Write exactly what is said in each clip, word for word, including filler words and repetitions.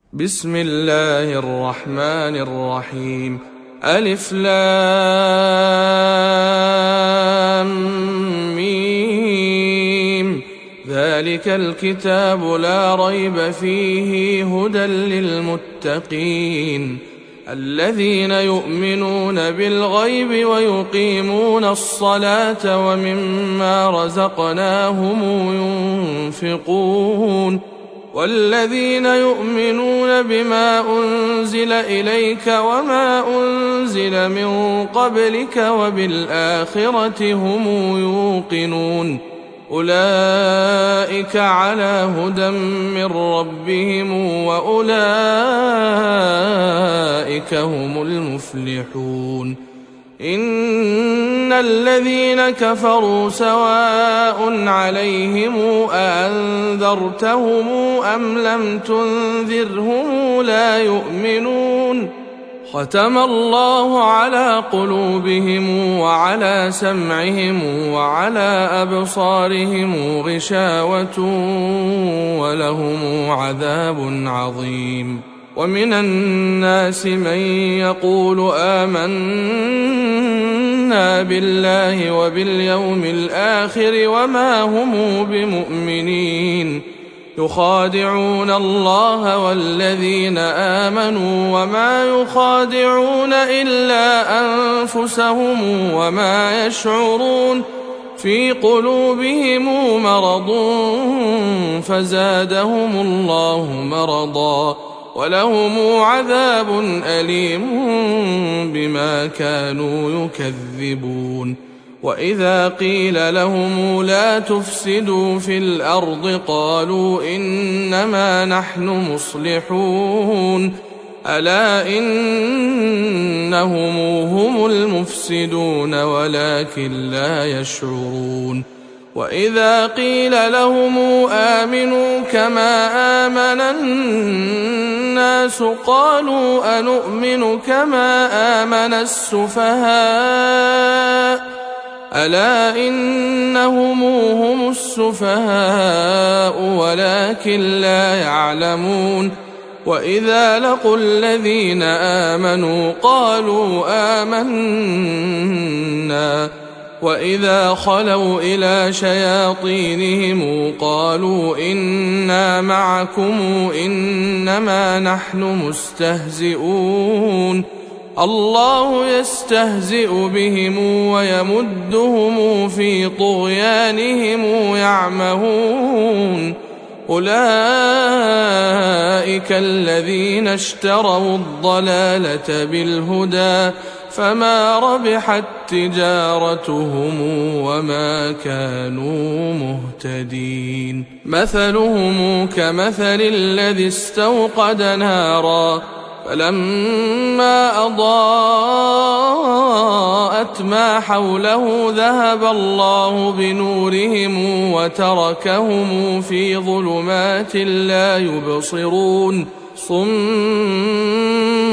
بسم الله الرحمن الرحيم. ألف لام ميم. ذلك الكتاب لا ريب فيه هدى للمتقين الذين يؤمنون بالغيب ويقيمون الصلاة ومما رزقناهم ينفقون والذين يؤمنون بما أنزل إليك وما أنزل من قبلك وبالآخرة هم يوقنون أولئك على هدى من ربهم وأولئك هم المفلحون. إن الذين كفروا سواء عليهم أأنذرتهم أم لم تنذرهم لا يؤمنون. ختم الله على قلوبهم وعلى سمعهم وعلى أبصارهم غشاوة ولهم عذاب عظيم. ومن الناس من يقول آمنا بالله وباليوم الآخر وما هم بمؤمنين يخادعون الله والذين آمنوا وما يخادعون إلا أنفسهم وما يشعرون. في قلوبهم مرض فزادهم الله مرضا ولهم عذاب أليم بما كانوا يكذبون. وإذا قيل لهم لا تفسدوا في الأرض قالوا إنما نحن مصلحون ألا إنهم هم المفسدون ولكن لا يشعرون. وإذا قيل لهم آمنوا كما آمن الناس قالوا أنؤمن كما آمن السفهاء ألا إنهم هم السفهاء ولكن لا يعلمون. وإذا لقوا الذين آمنوا قالوا آمنا وإذا خلوا إلى شياطينهم قالوا إنا معكم إنما نحن مستهزئون الله يستهزئ بهم ويمدهم في طغيانهم يعمهون. أولئك الذين اشتروا الضلالة بالهدى فما ربحت تجارتهم وما كانوا مهتدين. مثلهم كمثل الذي استوقد نارا فلما أضاءت ما حوله ذهب الله بنورهم وتركهم في ظلمات لا يبصرون صم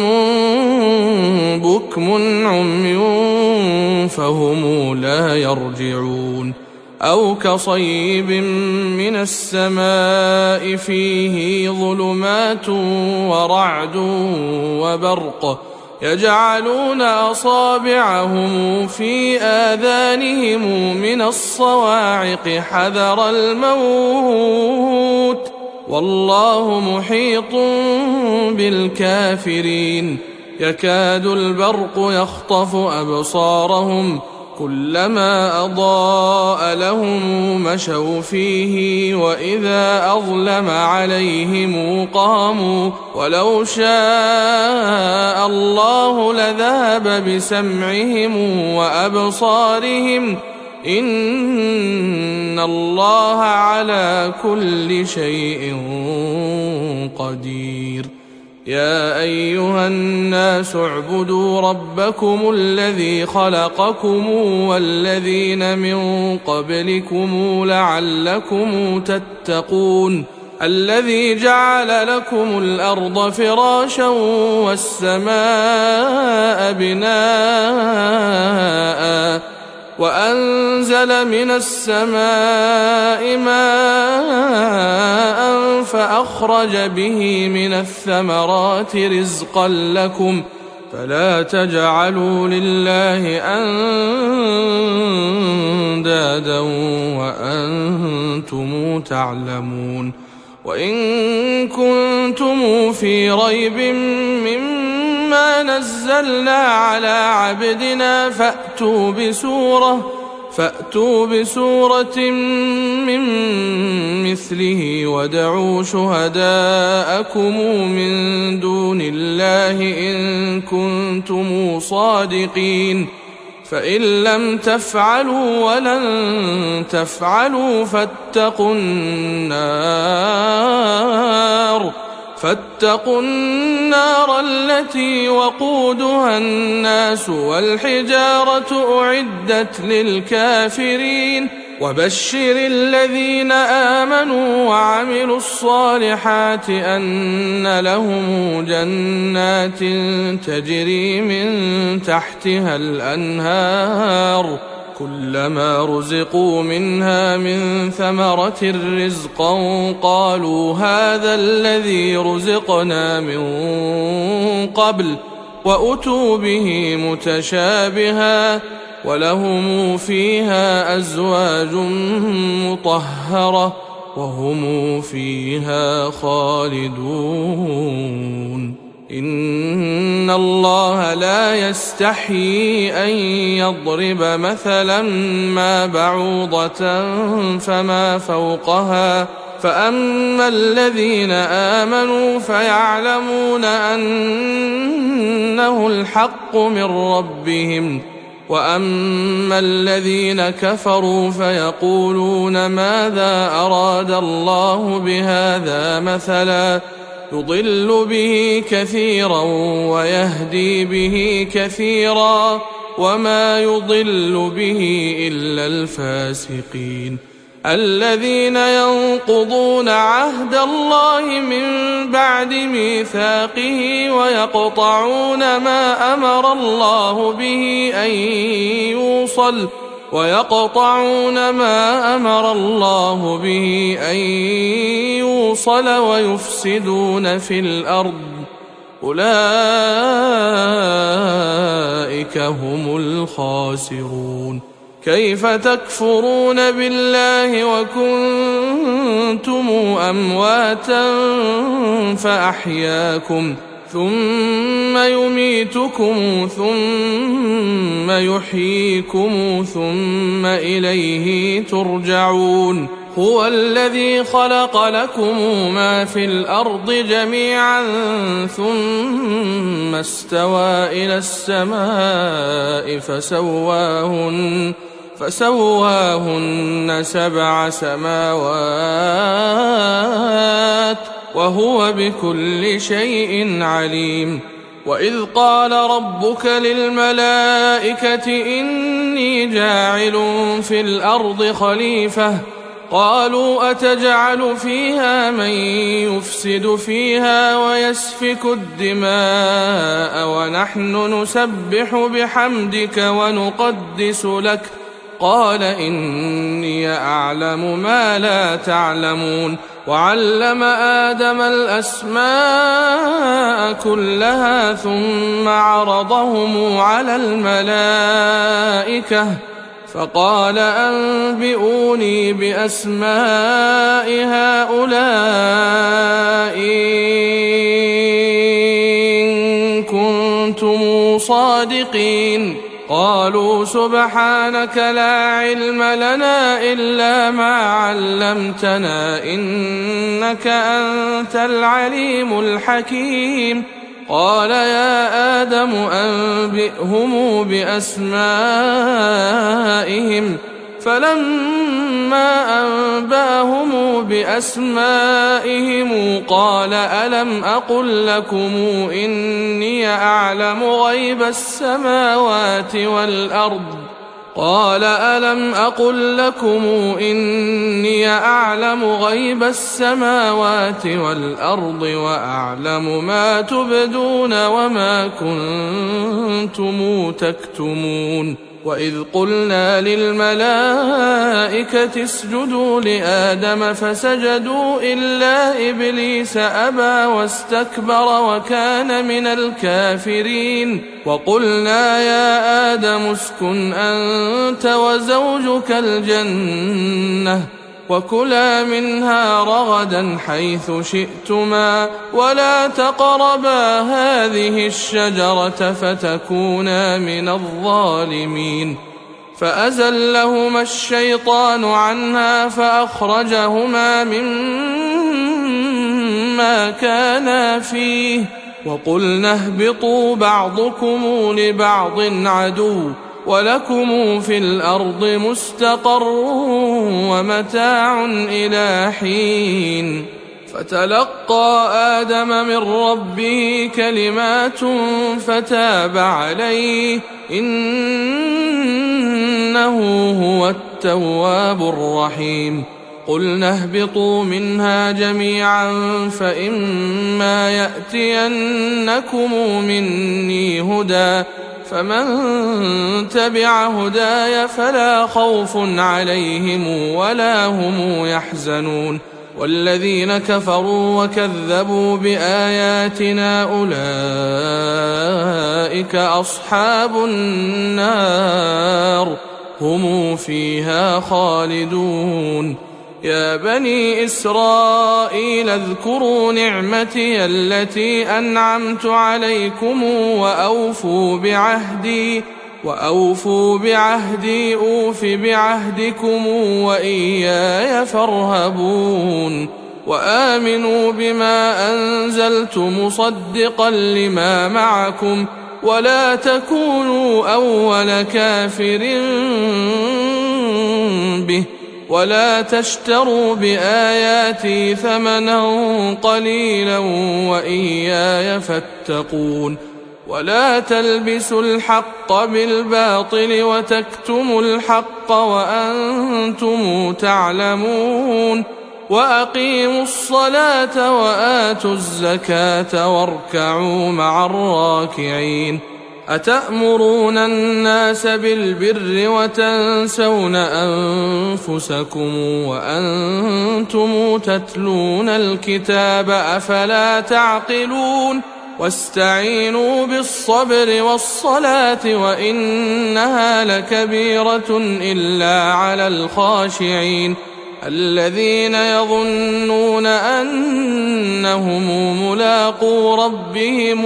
بكم عمي فهم لا يرجعون. أو كصيب من السماء فيه ظلمات ورعد وبرق يجعلون أصابعهم في آذانهم من الصواعق حذر الموت والله محيط بالكافرين. يكاد البرق يخطف أبصارهم كلما أضاء لهم مشوا فيه وإذا أظلم عليهم قاموا ولو شاء الله لذهب بسمعهم وأبصارهم إن الله على كل شيء قدير. يا أيها الناس اعبدوا ربكم الذي خلقكم والذين من قبلكم لعلكم تتقون الذي جعل لكم الأرض فراشا والسماء بناء وأنزل من السماء ماء فأخرج به من الثمرات رزقا لكم فلا تجعلوا لله أندادا وأنتم تعلمون وإن كنتم في ريب مما نزلنا على عبدنا فأتوا بسورة فأتوا بسورة من مثله وادعوا شهداءكم من دون الله إن كنتم صادقين فإن لم تفعلوا ولن تفعلوا فاتقوا النار فاتقوا النار التي وقودها الناس والحجارة أعدت للكافرين وبشر الذين آمنوا وعملوا الصالحات أن لهم جنات تجري من تحتها الأنهار كلما رزقوا منها من ثمرة رزقا قالوا هذا الذي رزقنا من قبل وأتوا به متشابها ولهم فيها أزواج مطهرة وهم فيها خالدون إن الله لا يستحيي أن يضرب مثلا ما بعوضة فما فوقها فأما الذين آمنوا فيعلمون أنه الحق من ربهم وأما الذين كفروا فيقولون ماذا أراد الله بهذا مثلا يضل به كثيرا ويهدي به كثيرا وما يضل به إلا الفاسقين الذين ينقضون عهد الله من بعد ميثاقه ويقطعون ما أمر الله به أن يوصل ويقطعون ما أمر الله به أن يوصل ويفسدون في الأرض أولئك هم الخاسرون كيف تكفرون بالله وكنتم أمواتا فأحياكم ثم يميتكم ثم يحييكم ثم إليه ترجعون هو الذي خلق لكم ما في الأرض جميعا ثم استوى إلى السماء فسواهن فسواهن سبع سماوات وهو بكل شيء عليم وإذ قال ربك للملائكة إني جاعل في الأرض خليفة قالوا أتجعل فيها من يفسد فيها ويسفك الدماء ونحن نسبح بحمدك ونقدس لك قال إني أعلم ما لا تعلمون وعلم آدم الأسماء كلها ثم عرضهم على الملائكة فقال أنبئوني بأسماء هؤلاء إن كنتم صادقين قالوا سبحانك لا علم لنا إلا ما علمتنا إنك أنت العليم الحكيم قال يا آدم أنبئهم بأسمائهم فلما أنباهم بأسمائهم قال ألم أقل لكم إني أعلم غيب السماوات والأرض قال ألم أقل لكم إني أعلم غيب السماوات والأرض وأعلم ما تبدون وما كنتم تكتمون وإذ قلنا للملائكة اسجدوا لآدم فسجدوا إلا إبليس أبى واستكبر وكان من الكافرين وقلنا يا آدم اسكن أنت وزوجك الجنة وكلا منها رغدا حيث شئتما ولا تقربا هذه الشجرة فتكونا من الظالمين فأزلهما الشيطان عنها فأخرجهما مما كانا فيه وقلنا اهبطوا بعضكم لبعض عدو ولكم في الأرض مستقر ومتاع إلى حين فتلقى آدم من ربه كلمات فتاب عليه إنه هو التواب الرحيم قلنا اهبطوا منها جميعا فإما يأتينكم مني هدى فمن تبع هداي فلا خوف عليهم ولا هم يحزنون والذين كفروا وكذبوا بآياتنا أولئك أصحاب النار هم فيها خالدون يا بني إسرائيل اذكروا نعمتي التي أنعمت عليكم وأوفوا بعهدي وأوفوا بعهدي أوف بعهدكم وإياي فارهبون وآمنوا بما أنزلت مصدقا لما معكم ولا تكونوا أول كافر به ولا تشتروا بآياتي ثمنا قليلا وإياي فاتقون ولا تلبسوا الحق بالباطل وتكتموا الحق وأنتم تعلمون وأقيموا الصلاة وآتوا الزكاة واركعوا مع الراكعين أتأمرون الناس بالبر وتنسون أنفسكم وأنتم تتلون الكتاب أفلا تعقلون واستعينوا بالصبر والصلاة وإنها لكبيرة إلا على الخاشعين الذين يظنون أنهم ملاقو ربهم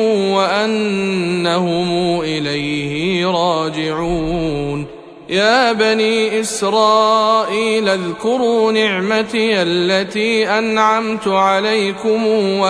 وأنهم إليه راجعون يا بني إسرائيل اذكروا نعمتي التي أنعمت عليكم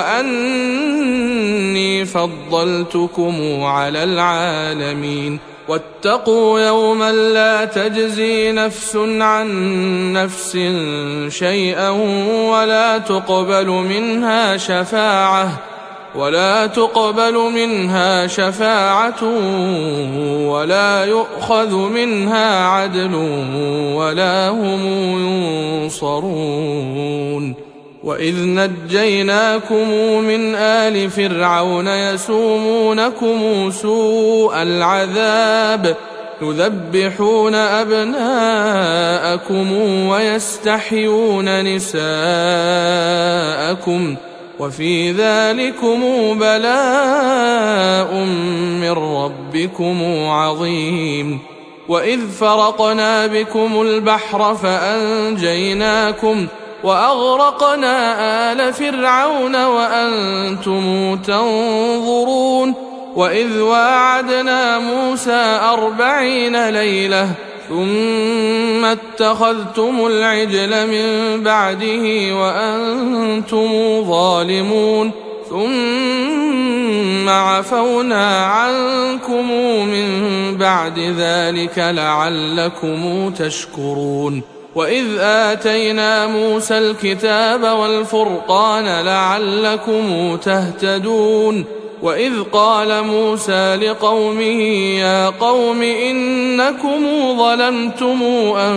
وأني فضلتكم على العالمين واتقوا يوما لا تجزي نفس عن نفس شيئا ولا تقبل منها شفاعة ولا تقبل منها شفاعة ولا يؤخذ منها عدل ولا هم ينصرون وإذ نجيناكم من آل فرعون يسومونكم سوء العذاب يذبحون أبناءكم ويستحيون نساءكم وفي ذلكم بلاء من ربكم عظيم وإذ فرقنا بكم البحر فأنجيناكم وأغرقنا آل فرعون وأنتم تنظرون وإذ واعدنا موسى أربعين ليلة ثم اتخذتم العجل من بعده وأنتم ظالمون ثم عفونا عنكم من بعد ذلك لعلكم تشكرون وإذ آتينا موسى الكتاب والفرقان لعلكم تهتدون وإذ قال موسى لقومه يا قوم إنكم ظلمتم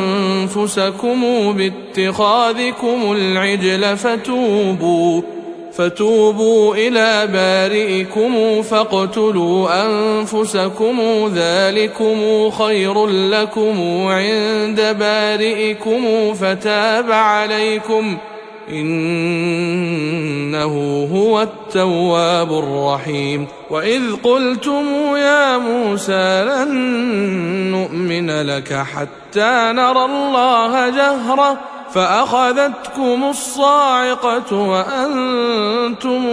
أنفسكم باتخاذكم العجل فتوبوا فتوبوا إلى بارئكم فاقتلوا أنفسكم ذلكم خير لكم عند بارئكم فتاب عليكم إنه هو التواب الرحيم. وإذ قلتم يا موسى لن نؤمن لك حتى نرى الله جهرة فأخذتكم الصاعقة وأنتم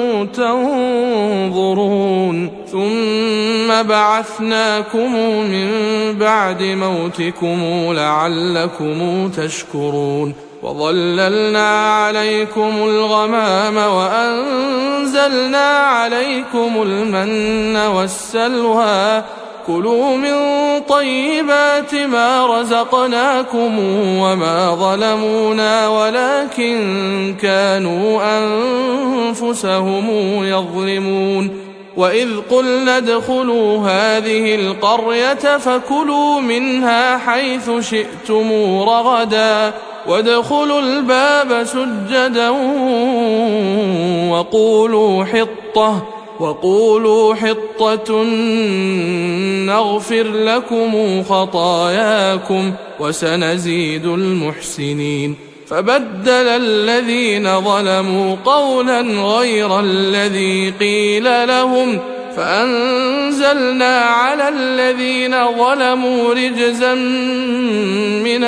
تنظرون ثم بعثناكم من بعد موتكم لعلكم تشكرون وظللنا عليكم الغمام وأنزلنا عليكم المن والسلوى كلوا من طيبات ما رزقناكم وما ظلمونا ولكن كانوا أنفسهم يظلمون. وإذ قلنا ادخلوا هذه القرية فكلوا منها حيث شئتم رغدا وادخلوا الباب سجدا وقولوا حطة وقولوا حطة نغفر لكم خطاياكم وسنزيد المحسنين. فبدل الذين ظلموا قولا غير الذي قيل لهم فأنزلنا على الذين ظلموا رجزا من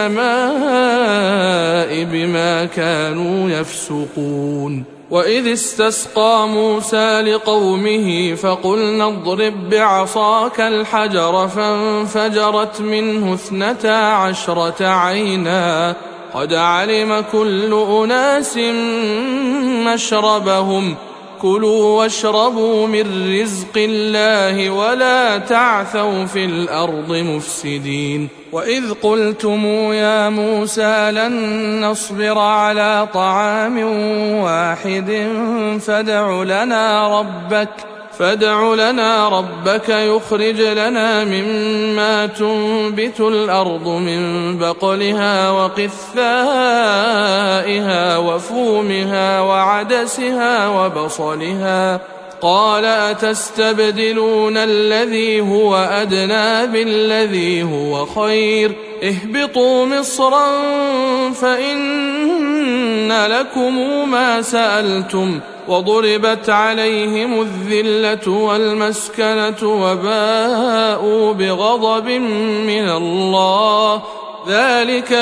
السماء بما كانوا يفسقون. وإذ استسقى موسى لقومه فقلنا اضرب بعصاك الحجر فانفجرت منه اثنتا عشرة عينا قد علم كل أناس مشربهم كلوا واشربوا من رزق الله ولا تعثوا في الأرض مفسدين. وإذ قلتم يا موسى لن نصبر على طعام واحد فادع لنا ربك فادع لنا ربك يخرج لنا مما تنبت الأرض من بقلها وقثائها وفومها وعدسها وبصلها قال أتستبدلون الذي هو أدنى بالذي هو خير اهبطوا مصرا فإن لكم ما سألتم وضربت عليهم الذلة والمسكنة وباءوا بغضب من الله ذلك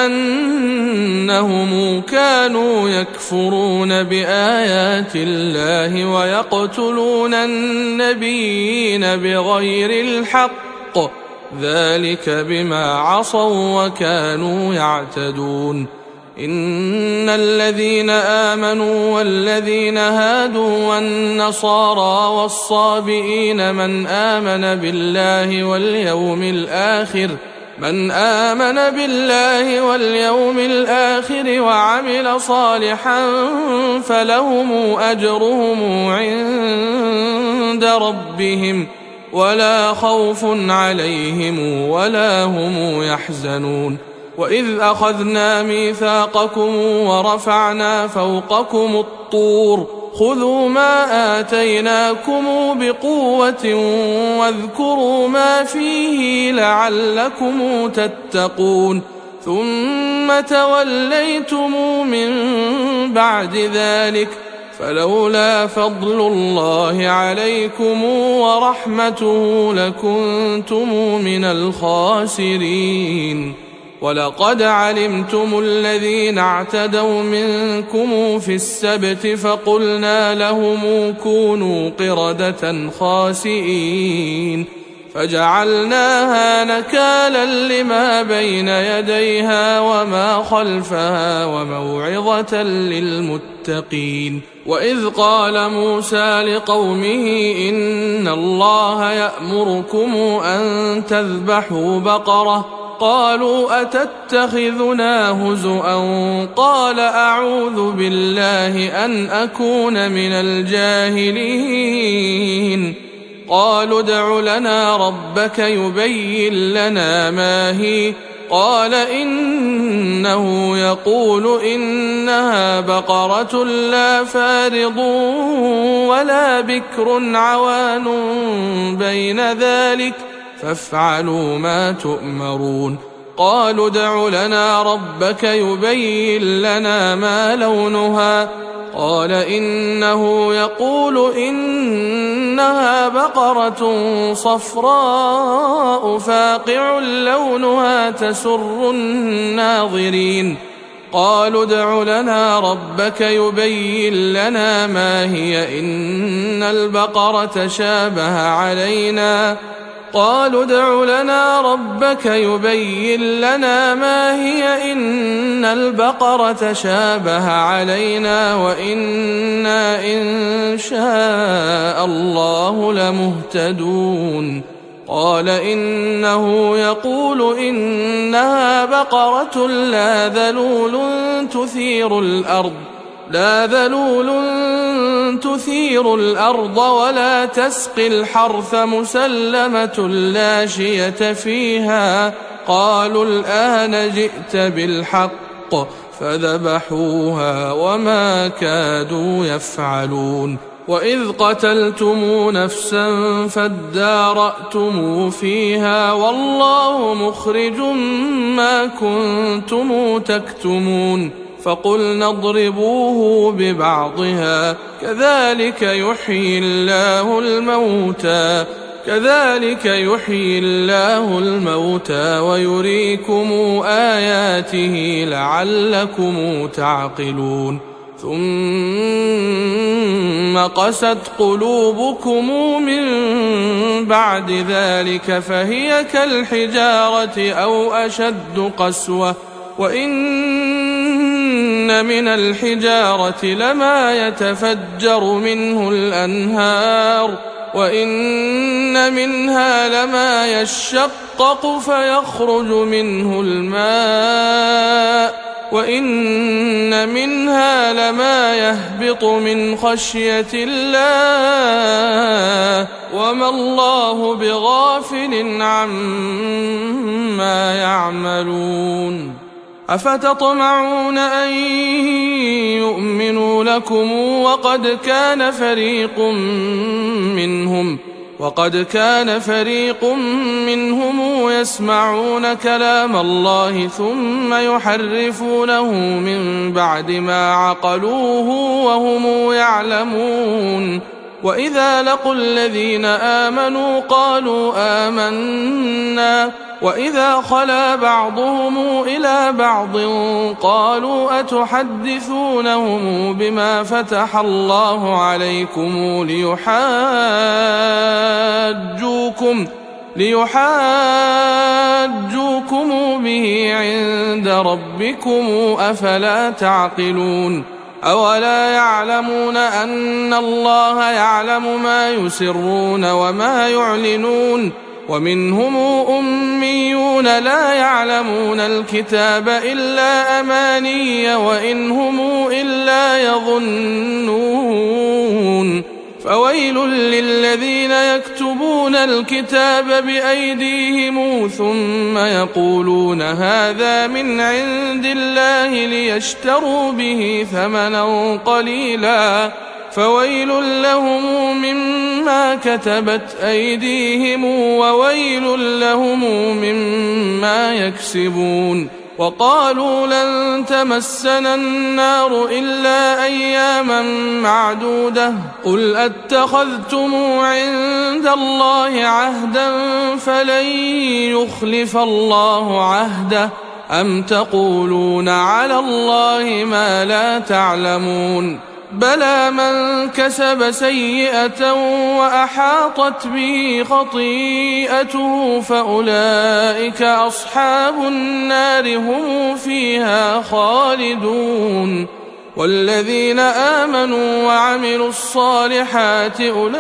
بأنهم كانوا يكفرون بآيات الله ويقتلون النبيين بغير الحق ذلك بما عصوا وكانوا يعتدون. إن الذين آمنوا والذين هادوا والنصارى والصابئين من آمن بالله واليوم الآخر من آمن بالله واليوم الآخر وعمل صالحا فلهم أجرهم عند ربهم ولا خوف عليهم ولا هم يحزنون. وإذ أخذنا ميثاقكم ورفعنا فوقكم الطور خذوا ما آتيناكم بقوة واذكروا ما فيه لعلكم تتقون ثم توليتم من بعد ذلك فلولا فضل الله عليكم ورحمته لكنتم من الخاسرين. ولقد علمتم الذين اعتدوا منكم في السبت فقلنا لهم كونوا قردة خاسئين فجعلناها نكالا لما بين يديها وما خلفها وموعظة للمتقين. وإذ قال موسى لقومه إن الله يأمركم أن تذبحوا بقرة قالوا أتتخذنا هزؤا قال أعوذ بالله أن أكون من الجاهلين. قالوا ادع لنا ربك يبين لنا ما هي قال إنه يقول إنها بقرة لا فارض ولا بكر عوان بين ذلك فافعلوا ما تؤمرون. قالوا ادع لنا ربك يبين لنا ما لونها قال إنه يقول إنها بقرة صفراء فاقع لونها تسر الناظرين. قالوا ادع لنا ربك يبين لنا ما هي إن البقرة شابه علينا قالوا ادع لنا ربك يبين لنا ما هي إن البقرة شابه علينا وإنا إن شاء الله لمهتدون. قال إنه يقول إنها بقرة لا ذلول تثير الأرض لا ذلول تثير الأرض ولا تسقي الحرث مسلمة لا شية فيها. قالوا الآن جئت بالحق فذبحوها وما كادوا يفعلون. وإذ قتلتم نفسا فادارأتم فيها والله مخرج ما كنتم تكتمون. فقلنا اضربوه ببعضها كذلك يحيي الله الموتى كذلك يحيي الله الموتى ويريكم آياته لعلكم تعقلون. ثم قست قلوبكم من بعد ذلك فهي كالحجارة أو أشد قسوة وإن من الحجارة لما يتفجر منه الأنهار وإن منها لما يشقق فيخرج منه الماء وإن منها لما يهبط من خشية الله وما الله بغافل عما يعملون. أفتطمعون أن يؤمنوا لكم وقد كان فريق منهم وقد كان فريق منهم يسمعون كلام الله ثم يحرفونه من بعد ما عقلوه وهم يعلمون. وإذا لقوا الذين آمنوا قالوا آمنا وإذا خلا بعضهم إلى بعض قالوا أتحدثونهم بما فتح الله عليكم ليحاجوكم ليحاجوكم به عند ربكم أفلا تعقلون. أولا يعلمون أن الله يعلم ما يسرون وما يعلنون ومنهم أميون لا يعلمون الكتاب إلا أماني وإن هم إلا يظنون. فويل للذين يكتبون الكتاب بأيديهم ثم يقولون هذا من عند الله ليشتروا به ثمنا قليلا فويل لهم مما كتبت أيديهم وويل لهم مما يكسبون. وقالوا لن تمسنا النار إلا أياما معدودة قل أتخذتم عند الله عهدا فلن يخلف الله عهده أم تقولون على الله ما لا تعلمون. بلى من كسب سيئة وأحاطت به خطيئته فأولئك أصحاب النار هم فيها خالدون. والذين آمنوا وعملوا الصالحات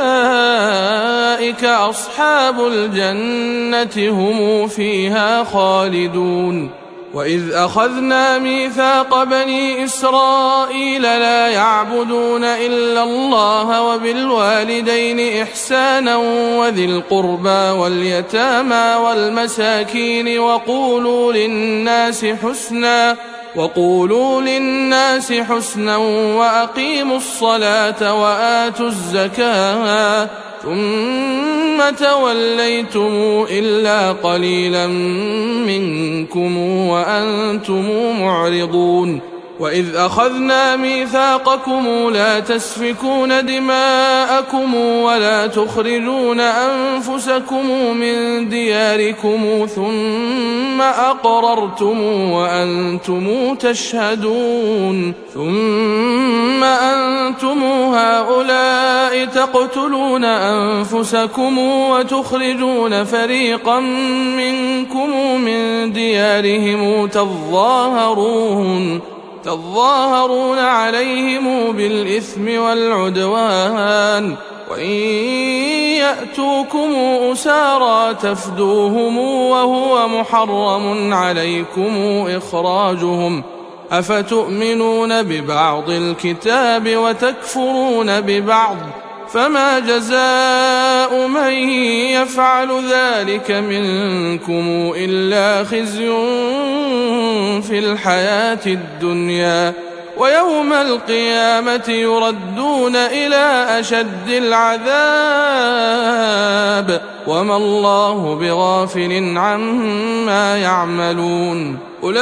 أولئك أصحاب الجنة هم فيها خالدون. وإذ أخذنا ميثاق بني إسرائيل لا يعبدون إلا الله وبالوالدين إحسانا وذي القربى واليتامى والمساكين وقولوا للناس حسنا وقولوا للناس حسنا وأقيموا الصلاة وآتوا الزكاة ثم توليتم إلا قليلا منكم وأنتم معرضون وإذ أخذنا ميثاقكم لا تسفكون دماءكم ولا تخرجون أنفسكم من دياركم ثم أقررتم وأنتم تشهدون ثم أنتم هؤلاء تقتلون أنفسكم وتخرجون فريقا منكم من ديارهم تظاهرون تظاهرون عليهم بالإثم والعدوان وإن يأتوكم أسارى تفدوهم وهو محرم عليكم إخراجهم أفتؤمنون ببعض الكتاب وتكفرون ببعض فما جزاء من يفعل ذلك منكم إلا خزي في الحياة الدنيا ويوم القيامة يردون إلى أشد العذاب وما الله بغافل عما يعملون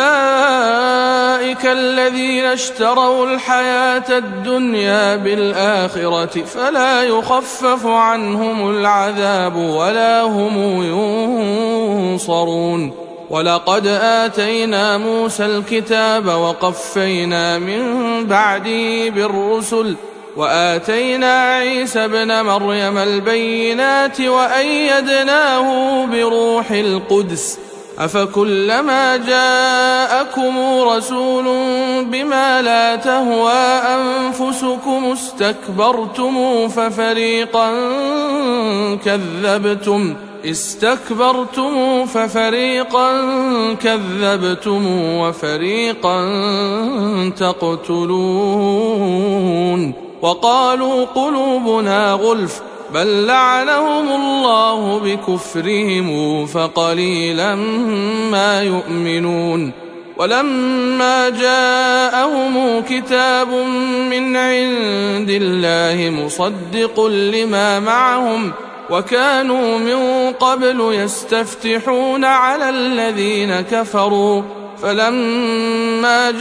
أولئك الذين اشتروا الحياة الدنيا بالآخرة فلا يخفف عنهم العذاب ولا هم ينصرون ولقد آتينا موسى الكتاب وقفينا من بعده بالرسل وآتينا عيسى ابن مريم البينات وأيدناه بروح القدس أفكلما جاءكم رسول بما لا تهوى أنفسكم استكبرتم ففريقا كذبتم استكبرتم ففريقا كذبتم وفريقا تقتلون وقالوا قلوبنا غلف بل لعنهم الله بكفرهم فقليلا ما يؤمنون ولما جاءهم كتاب من عند الله مصدق لما معهم وكانوا من قبل يستفتحون على الذين كفروا فلما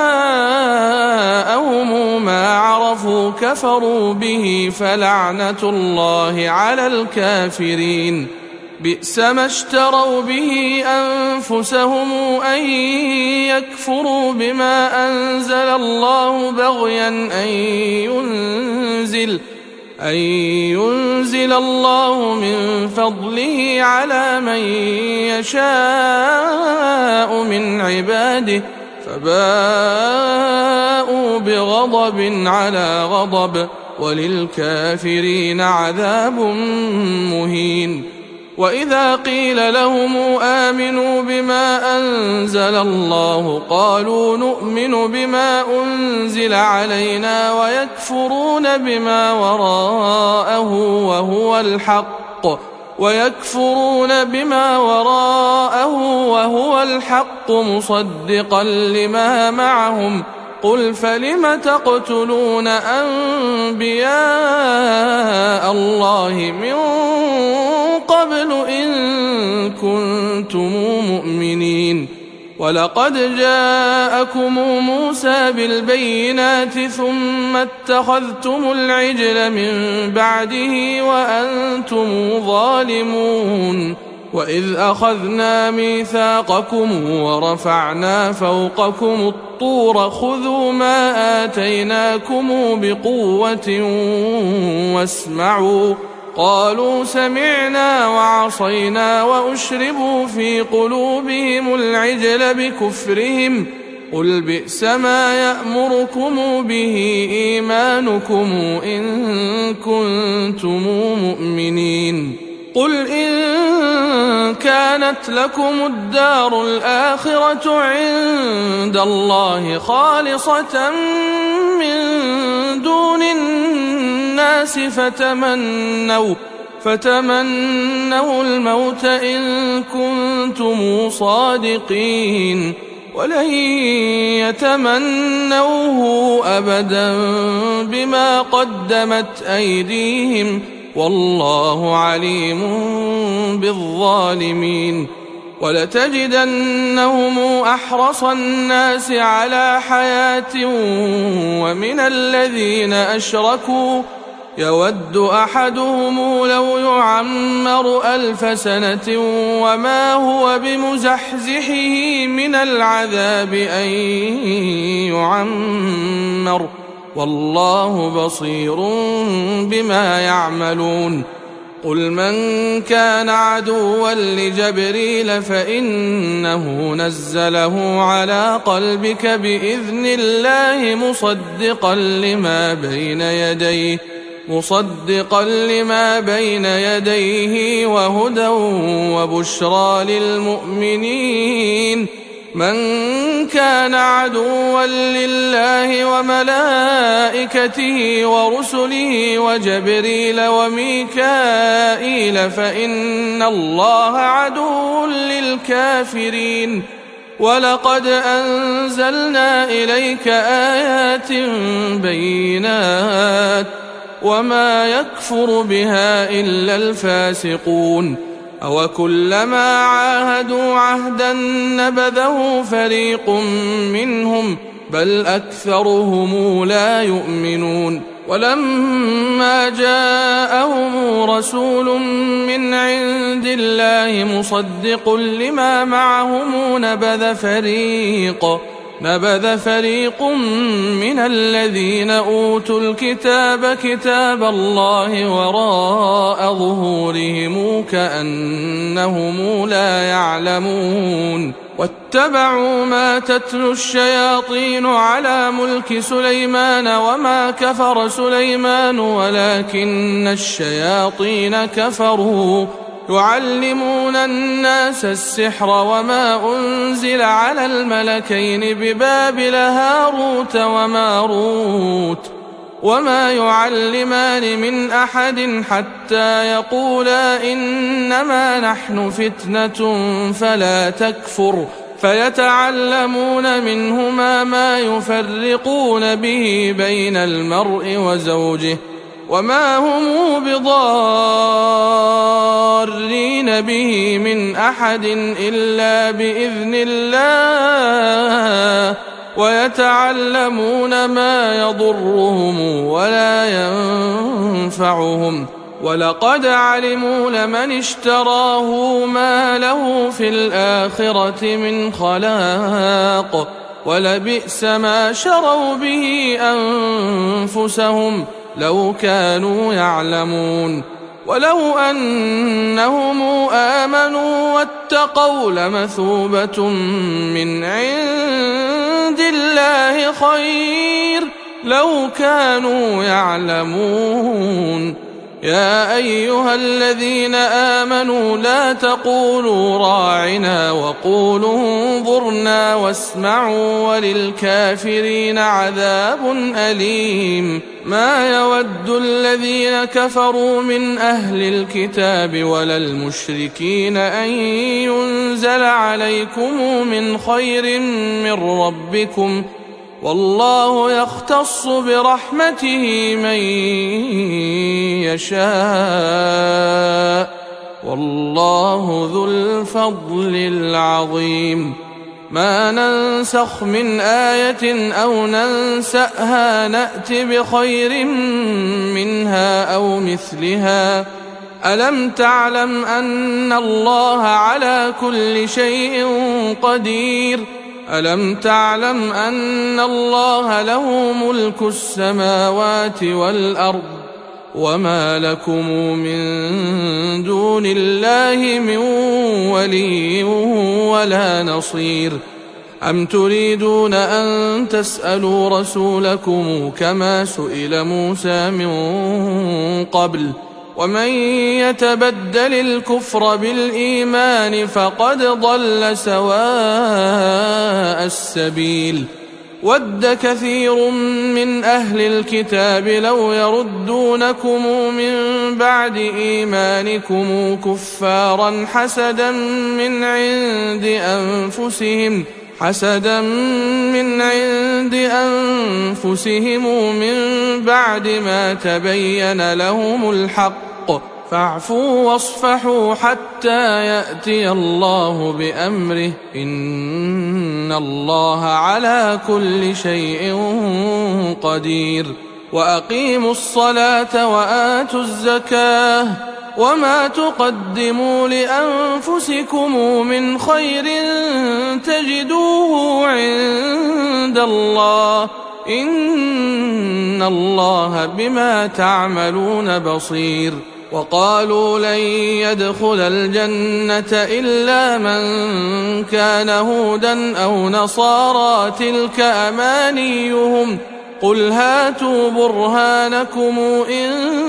جاءهم ما عرفوا كفروا به فلعنة الله على الكافرين بئس ما اشتروا به أنفسهم أن يكفروا بما أنزل الله بغيا أن ينزل أن ينزل الله من فضله على من يشاء من عباده فباءوا بغضب على غضب وللكافرين عذاب مهين وإذا قيل لهم آمنوا بما أنزل الله قالوا نؤمن بما أنزل علينا ويكفرون بما وراءه وهو الحق ويكفرون بما وراءه وهو الحق مصدقا لما معهم قل فلم تقتلون أنبياء الله من قبل إن كنتم مؤمنين ولقد جاءكم موسى بالبينات ثم اتخذتم العجل من بعده وأنتم ظالمون وإذ أخذنا ميثاقكم ورفعنا فوقكم الطور خذوا ما آتيناكم بقوة واسمعوا قالوا سمعنا وعصينا وأشربوا في قلوبهم العجل بكفرهم قل بئس ما يأمركم به إيمانكم إن كنتم مؤمنين قل إن كان كانت لكم الدار الآخرة عند الله خالصة من دون الناس فتمنوا فتمنوا الموت إن كنتم صادقين ولن يتمنوه أبدا بما قدمت أيديهم والله عليم بالظالمين. ولتجدنهم أحرص الناس على حياة ومن الذين أشركوا يود أحدهم لو يعمر ألف سنة وما هو بمزحزحه من العذاب أن يعمر والله بصير بما يعملون. قل من كان عدوا لجبريل فإنه نزله على قلبك بإذن الله مصدقا لما بين يديه مصدقا لما بين يديه وهدى وبشرى للمؤمنين. من كان عدوا لله وملائكته ورسله وجبريل وميكائيل فإن الله عدو للكافرين. ولقد أنزلنا إليك آيات بينات وما يكفر بها إلا الفاسقون. أوكلما عاهدوا عهدا نبذه فريق منهم بل أكثرهم لا يؤمنون. ولما جاءهم رسول من عند الله مصدق لما معهم نبذ فريق نبذ فريق من الذين أوتوا الكتاب كتاب الله وراء ظهورهم كأنهم لا يعلمون. واتبعوا ما تتلو الشياطين على ملك سليمان وما كفر سليمان ولكن الشياطين كفروا يعلمون الناس السحر وما أنزل على الملكين ببابل هاروت وماروت وما يعلمان من أحد حتى يقولا إنما نحن فتنة فلا تكفر فيتعلمون منهما ما يفرقون به بين المرء وزوجه وما هم بضارين به من أحد إلا بإذن الله ويتعلمون ما يضرهم ولا ينفعهم ولقد علموا لمن اشتراه ما له في الآخرة من خلاق ولبئس ما شروا به أنفسهم لو كانوا يعلمون. ولو أنهم آمنوا واتقوا لمثوبة من عند الله خير لو كانوا يعلمون. يا أيها الذين آمنوا لا تقولوا راعنا وقولوا انظرنا واسمعوا وللكافرين عذاب أليم. ما يود الذين كفروا من أهل الكتاب ولا المشركين أن ينزل عليكم من خير من ربكم والله يختص برحمته من يشاء والله ذو الفضل العظيم. ما ننسخ من آية أو ننسأها نأت بخير منها أو مثلها. ألم تعلم أن الله على كل شيء قدير؟ ألم تعلم أن الله له ملك السماوات والأرض وما لكم من دون الله من ولي ولا نصير؟ أم تريدون أن تسألوا رسولكم كما سئل موسى من قبل ومن يتبدل الكفر بالإيمان فقد ضل سواء السبيل ود كثير من أهل الكتاب لو يردونكم من بعد إيمانكم كفارا حسدا من عند أنفسهم حسدا من عند أنفسهم من بعد ما تبين لهم الحق فاعفوا واصفحوا حتى يأتي الله بأمره إن الله على كل شيء قدير وأقيموا الصلاة وآتوا الزكاة وما تقدموا لأنفسكم من خير تجدوه عند الله إن الله بما تعملون بصير وقالوا لن يدخل الجنة إلا من كان هودا أو نصارى تلك أمانيهم قل هاتوا برهانكم إن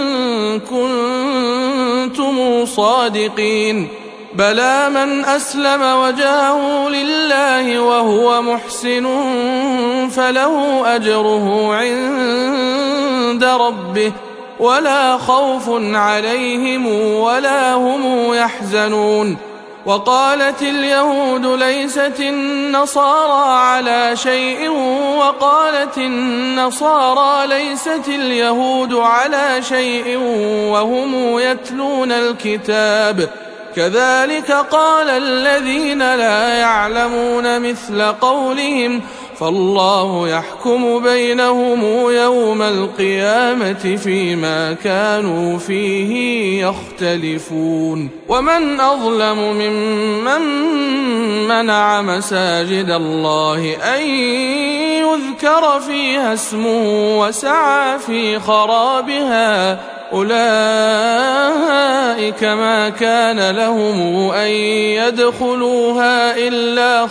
كنتم صادقين بلى من أسلم وجهه لله وهو محسن فله أجره عند ربه ولا خوف عليهم ولا هم يحزنون وقالت اليهود ليست النصارى على شيء وقالت النصارى ليست اليهود على شيء وهم يتلون الكتاب كذلك قال الذين لا يعلمون مثل قولهم فالله يحكم بينهم يوم القيامة فيما كانوا فيه يختلفون ومن أظلم ممن منع مساجد الله أن يذكر فيها اسمه وسعى في خرابها أولئك ما كان لهم أن يدخلوها إلا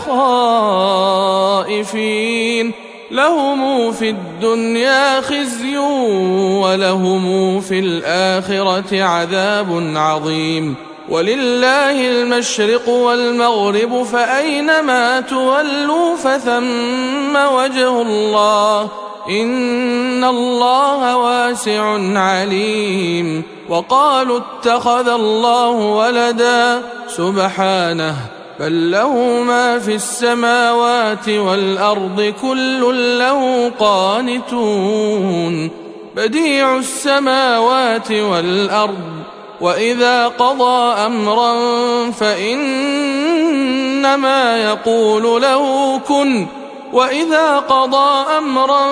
خائفين لهم في الدنيا خزي ولهم في الآخرة عذاب عظيم ولله المشرق والمغرب فأينما تولوا فثم وجه الله إن الله واسع عليم وقالوا اتخذ الله ولدا سبحانه بل له ما في السماوات والأرض كل له قانتون بديع السماوات والأرض وإذا قضى أمرا فإنما يقول له كن وإذا قضى أمرا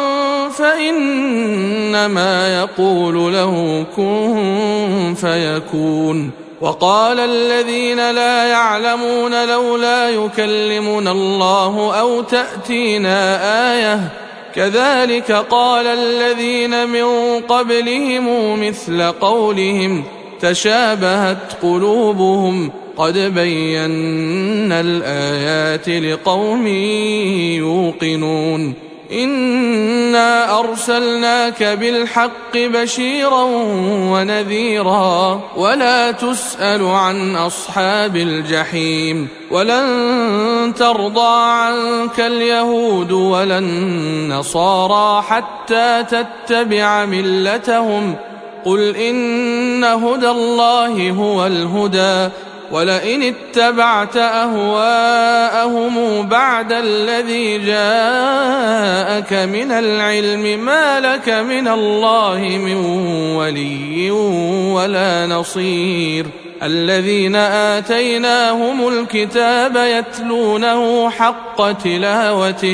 فإنما يقول له كن فيكون وقال الذين لا يعلمون لولا يكلمنا الله أو تأتينا آية كذلك قال الذين من قبلهم مثل قولهم تشابهت قلوبهم قد بينا الآيات لقوم يوقنون إنا أرسلناك بالحق بشيرا ونذيرا ولا تسأل عن أصحاب الجحيم ولن ترضى عنك اليهود ولا النصارى حتى تتبع ملتهم قل إن هدى الله هو الهدى ولئن اتبعت أهواءهم بعد الذي جاءك من العلم ما لك من الله من ولي ولا نصير الذين آتيناهم الكتاب يتلونه حق تلاوته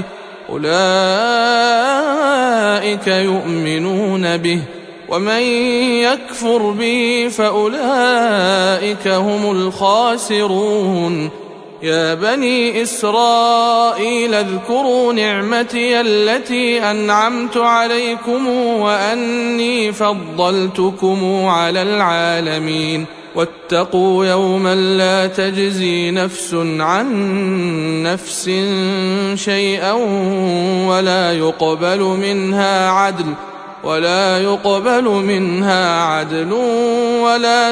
أولئك يؤمنون به ومن يكفر به فأولئك هم الخاسرون يا بني إسرائيل اذكروا نعمتي التي أنعمت عليكم وأني فضلتكم على العالمين واتقوا يوما لا تجزي نفس عن نفس شيئا ولا يقبل منها عدل ولا يقبل منها عدل ولا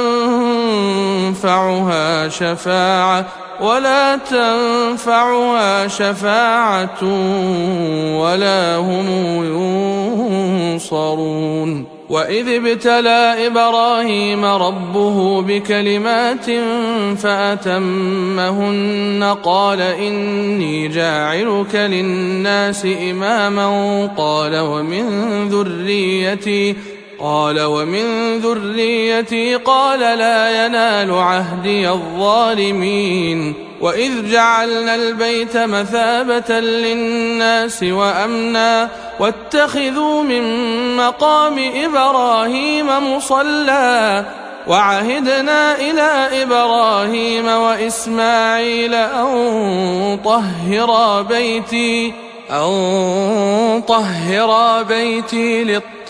تنفعها شفاعة ولا تنفعها شفاعة ولا هم ينصرون. وإذ ابتلى إبراهيم ربه بكلمات فأتمهن قال إني جاعلك للناس إماما قال ومن ذريتي قال ومن ذريتي قال لا ينال عهدي الظالمين. وإذ جعلنا البيت مثابة للناس وأمنا واتخذوا من مقام إبراهيم مصلى وعهدنا إلى إبراهيم وإسماعيل أن طهرا بيتي أن طهرا بيتي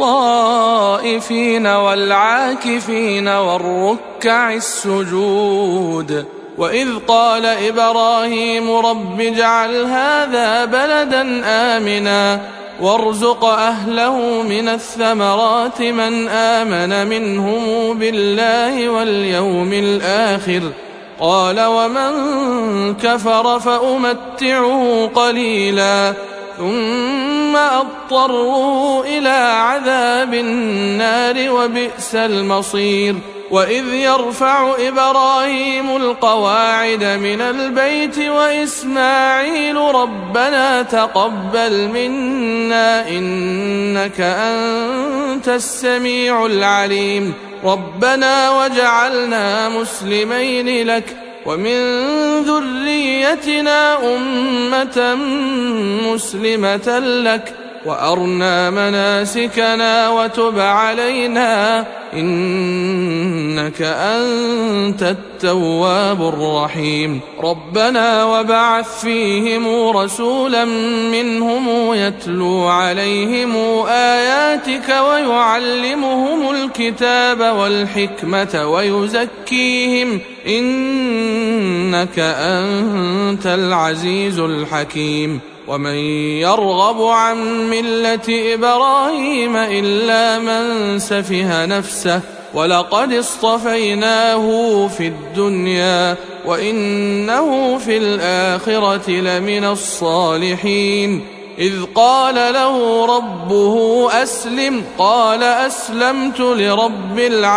للطائفين والعاكفين والركع السجود. وإذ قال إبراهيم رب اجعل هذا بلدا آمنا وارزق أهله من الثمرات من آمن منهم بالله واليوم الآخر قال ومن كفر فأمتعه قليلا ثم أضطره إلى عذاب النار وبئس المصير. وإذ يرفع إبراهيم القواعد من البيت وإسماعيل ربنا تقبل منا إنك أنت السميع العليم ربنا وجعلنا مسلمين لك ومن ذريتنا أمة مسلمة لك وأرنا مناسكنا وتب علينا إنك أنت التواب الرحيم. ربنا وبعث فيهم رسولا منهم يتلو عليهم آياتك ويعلمهم الكتاب والحكمة ويزكيهم إنك أنت العزيز الحكيم. ومن يرغب عن ملة إبراهيم إلا من سفه نفسه ولقد اصطفيناه في الدنيا وإنه في الآخرة لمن الصالحين. إذ قال له ربه أسلم قال أسلمت لرب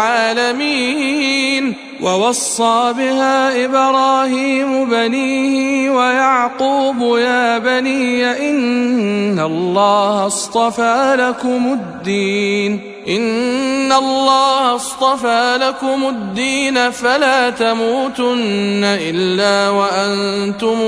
العالمين. ووصى بها إبراهيم بنيه ويعقوب يا بني إن الله اصطفى لكم الدين إن الله اصطفى لكم الدين فلا تموتن إلا وأنتم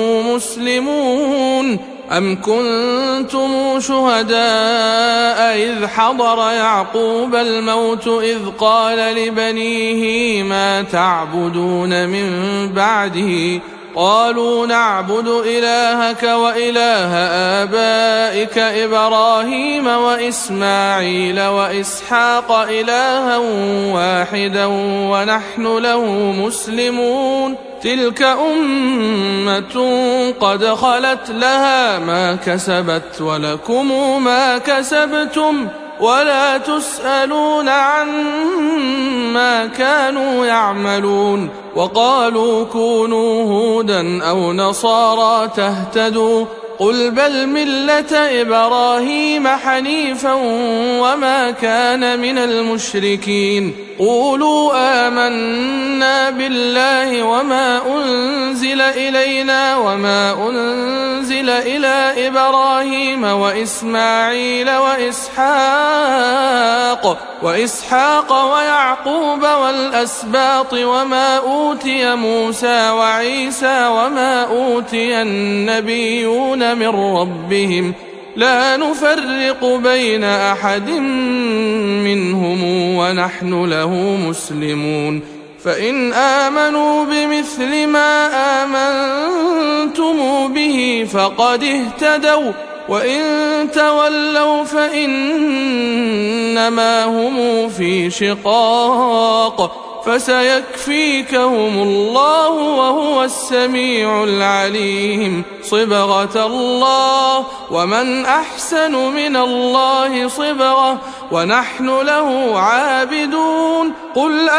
مسلمون. أم كنتم شهداء إذ حضر يعقوب الموت إذ قال لبنيه ما تعبدون من بعده قالوا نعبد إلهك وإله آبائك إبراهيم وإسماعيل وإسحاق إلها واحدا ونحن له مسلمون. تلك أمة قد خلت لها ما كسبت ولكم ما كسبتم ولا تسألون عما كانوا يعملون. وقالوا كونوا هودا أو نصارى تهتدوا قل بل ملة إبراهيم حنيفا وما كان من المشركين. قولوا آمنا بالله وما أنزل إلينا وما أنزل إلى إبراهيم وإسماعيل وإسحاق وإسحاق ويعقوب والأسباط وما أوتي موسى وعيسى وما أوتي النبيون من ربهم لا نفرق بين أحد منهم ونحن له مسلمون. فإن آمنوا بمثل ما آمنتم به فقد اهتدوا وإن تولوا فإنما هم في شقاق فسيكفيكهم الله وهو السميع العليم. صبغة الله ومن أحسن من الله صبغة ونحن له عابدون. قل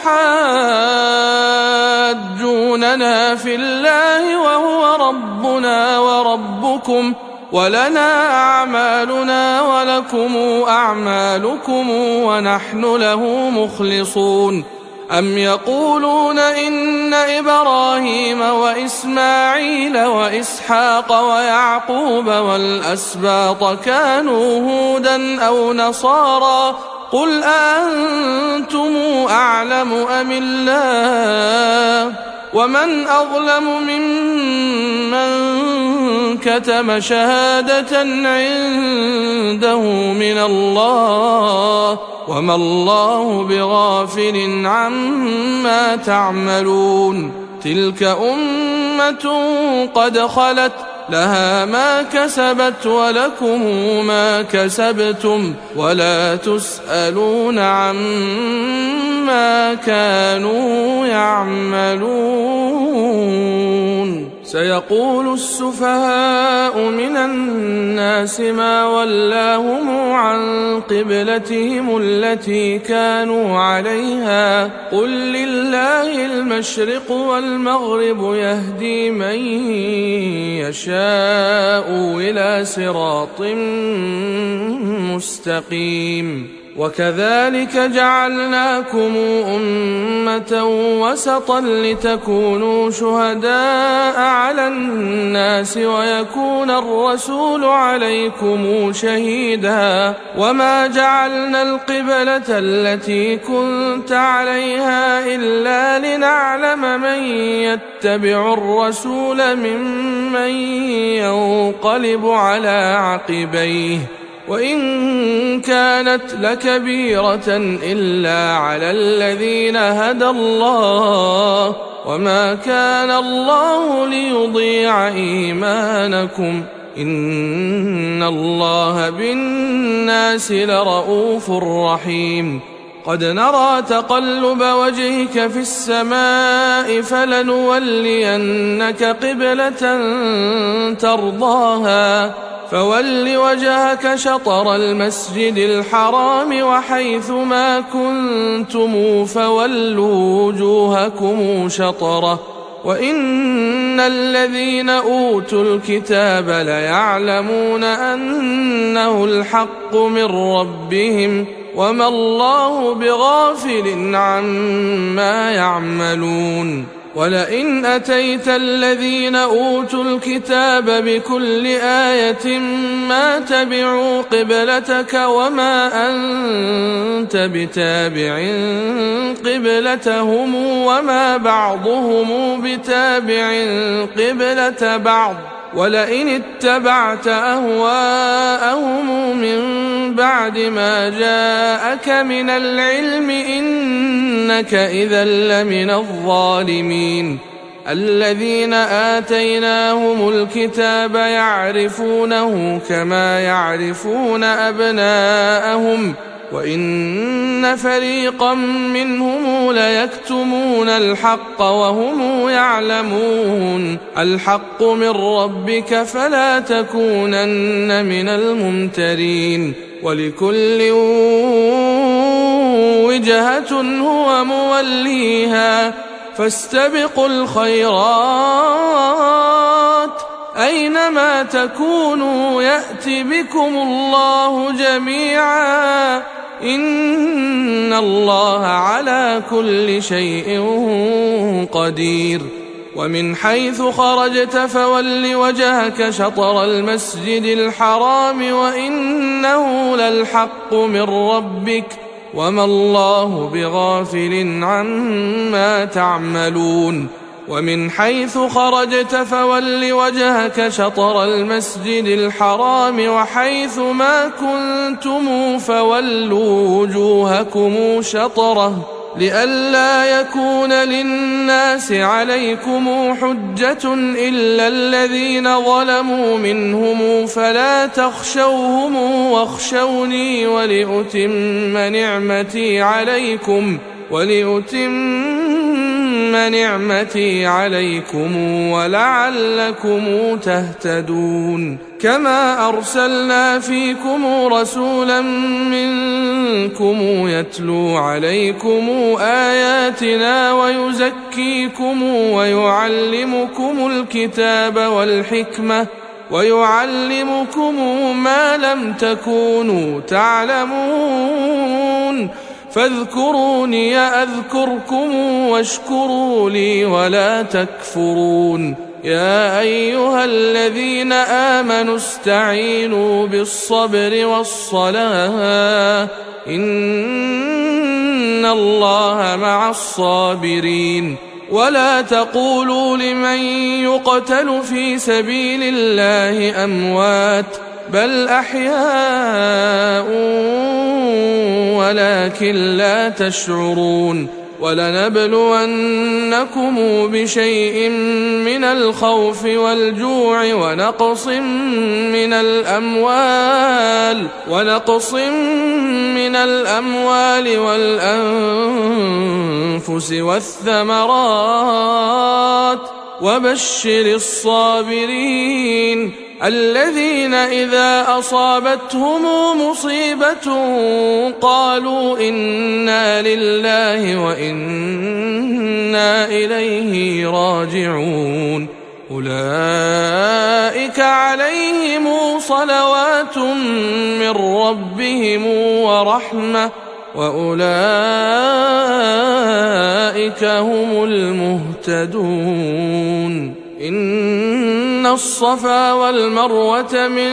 أتحاجوننا في الله وهو ربنا وربكم ولنا أعمالنا ولكم أعمالكم ونحن له مخلصون. أم يقولون إن إبراهيم وإسماعيل وإسحاق ويعقوب والأسباط كانوا هودا أو نصارى قل أأنتم أعلم أم الله ومن أظلم ممن كتم شهادة عنده من الله وما الله بغافل عما تعملون. تلك أمة قد خلت لها ما كسبت ولكم ما كسبتم ولا تسألون عما كانوا يعملون. سيقول السفهاء من الناس ما ولاهم عن قبلتهم التي كانوا عليها قل لله المشرق والمغرب يهدي من يشاء إلى صراط مستقيم. وكذلك جعلناكم أمة وسطا لتكونوا شهداء على الناس ويكون الرسول عليكم شهيدا. وما جعلنا القبلة التي كنت عليها إلا لنعلم من يتبع الرسول ممن ينقلب على عقبيه وإن كانت لكبيرة إلا على الذين هدى الله وما كان الله ليضيع إيمانكم إن الله بالناس لرؤوف رحيم. قد نرى تقلب وجهك في السماء فلنولينك قبلة ترضاها فول وجهك شطر المسجد الحرام وحيث ما كنتم فولوا وجوهكم شطره وإن الذين أوتوا الكتاب ليعلمون أنه الحق من ربهم وما الله بغافل عما يعملون. ولئن أتيت الذين أوتوا الكتاب بكل آية ما تبعوا قبلتك وما أنت بتابع قبلتهم وما بعضهم بتابع قبلة بعض ولئن اتبعت أهواءهم من بعد ما جاءك من العلم إنك إذا لمن الظالمين. الذين آتيناهم الكتاب يعرفونه كما يعرفون أبناءهم وإن فريقا منهم ليكتمون الحق وهم يعلمون. الحق من ربك فلا تكونن من الممترين. ولكل وجهة هو موليها فاستبقوا الخيرات أينما تكونوا يأت بكم الله جميعا إن الله على كل شيء قدير. ومن حيث خرجت فول وجهك شطر المسجد الحرام وإنه للحق من ربك وما الله بغافل عما تعملون. ومن حيث خرجت فول وجهك شطر المسجد الحرام وحيث ما كنتم فولوا وجوهكم شطره لئلا يكون للناس عليكم حجة إلا الذين ظلموا منهم فلا تخشوهم واخشوني ولأتم نعمتي عليكم ولأتم نعمتي عليكم ولعلكم تهتدون. كما أرسلنا فيكم رسولا منكم يتلو عليكم آياتنا ويزكيكم ويعلمكم الكتاب والحكمة ويعلمكم ما لم تكونوا تعلمون فاذكروني أذكركم واشكروا لي ولا تكفرون. يا أيها الذين آمنوا استعينوا بالصبر والصلاة إن الله مع الصابرين. ولا تقولوا لمن يقتل في سبيل الله أموات بل أحياء ولكن لا تشعرون. ولنبلونكم بشيء من الخوف والجوع ونقص من الأموال ونقص من الأموال والأنفس والثمرات وبشر الصابرين الذين إذا أصابتهم مصيبة قالوا إنا لله وإنا إليه راجعون. أولئك عليهم صلوات من ربهم ورحمة وأولئك هم المهتدون. إن الصفا والمروة من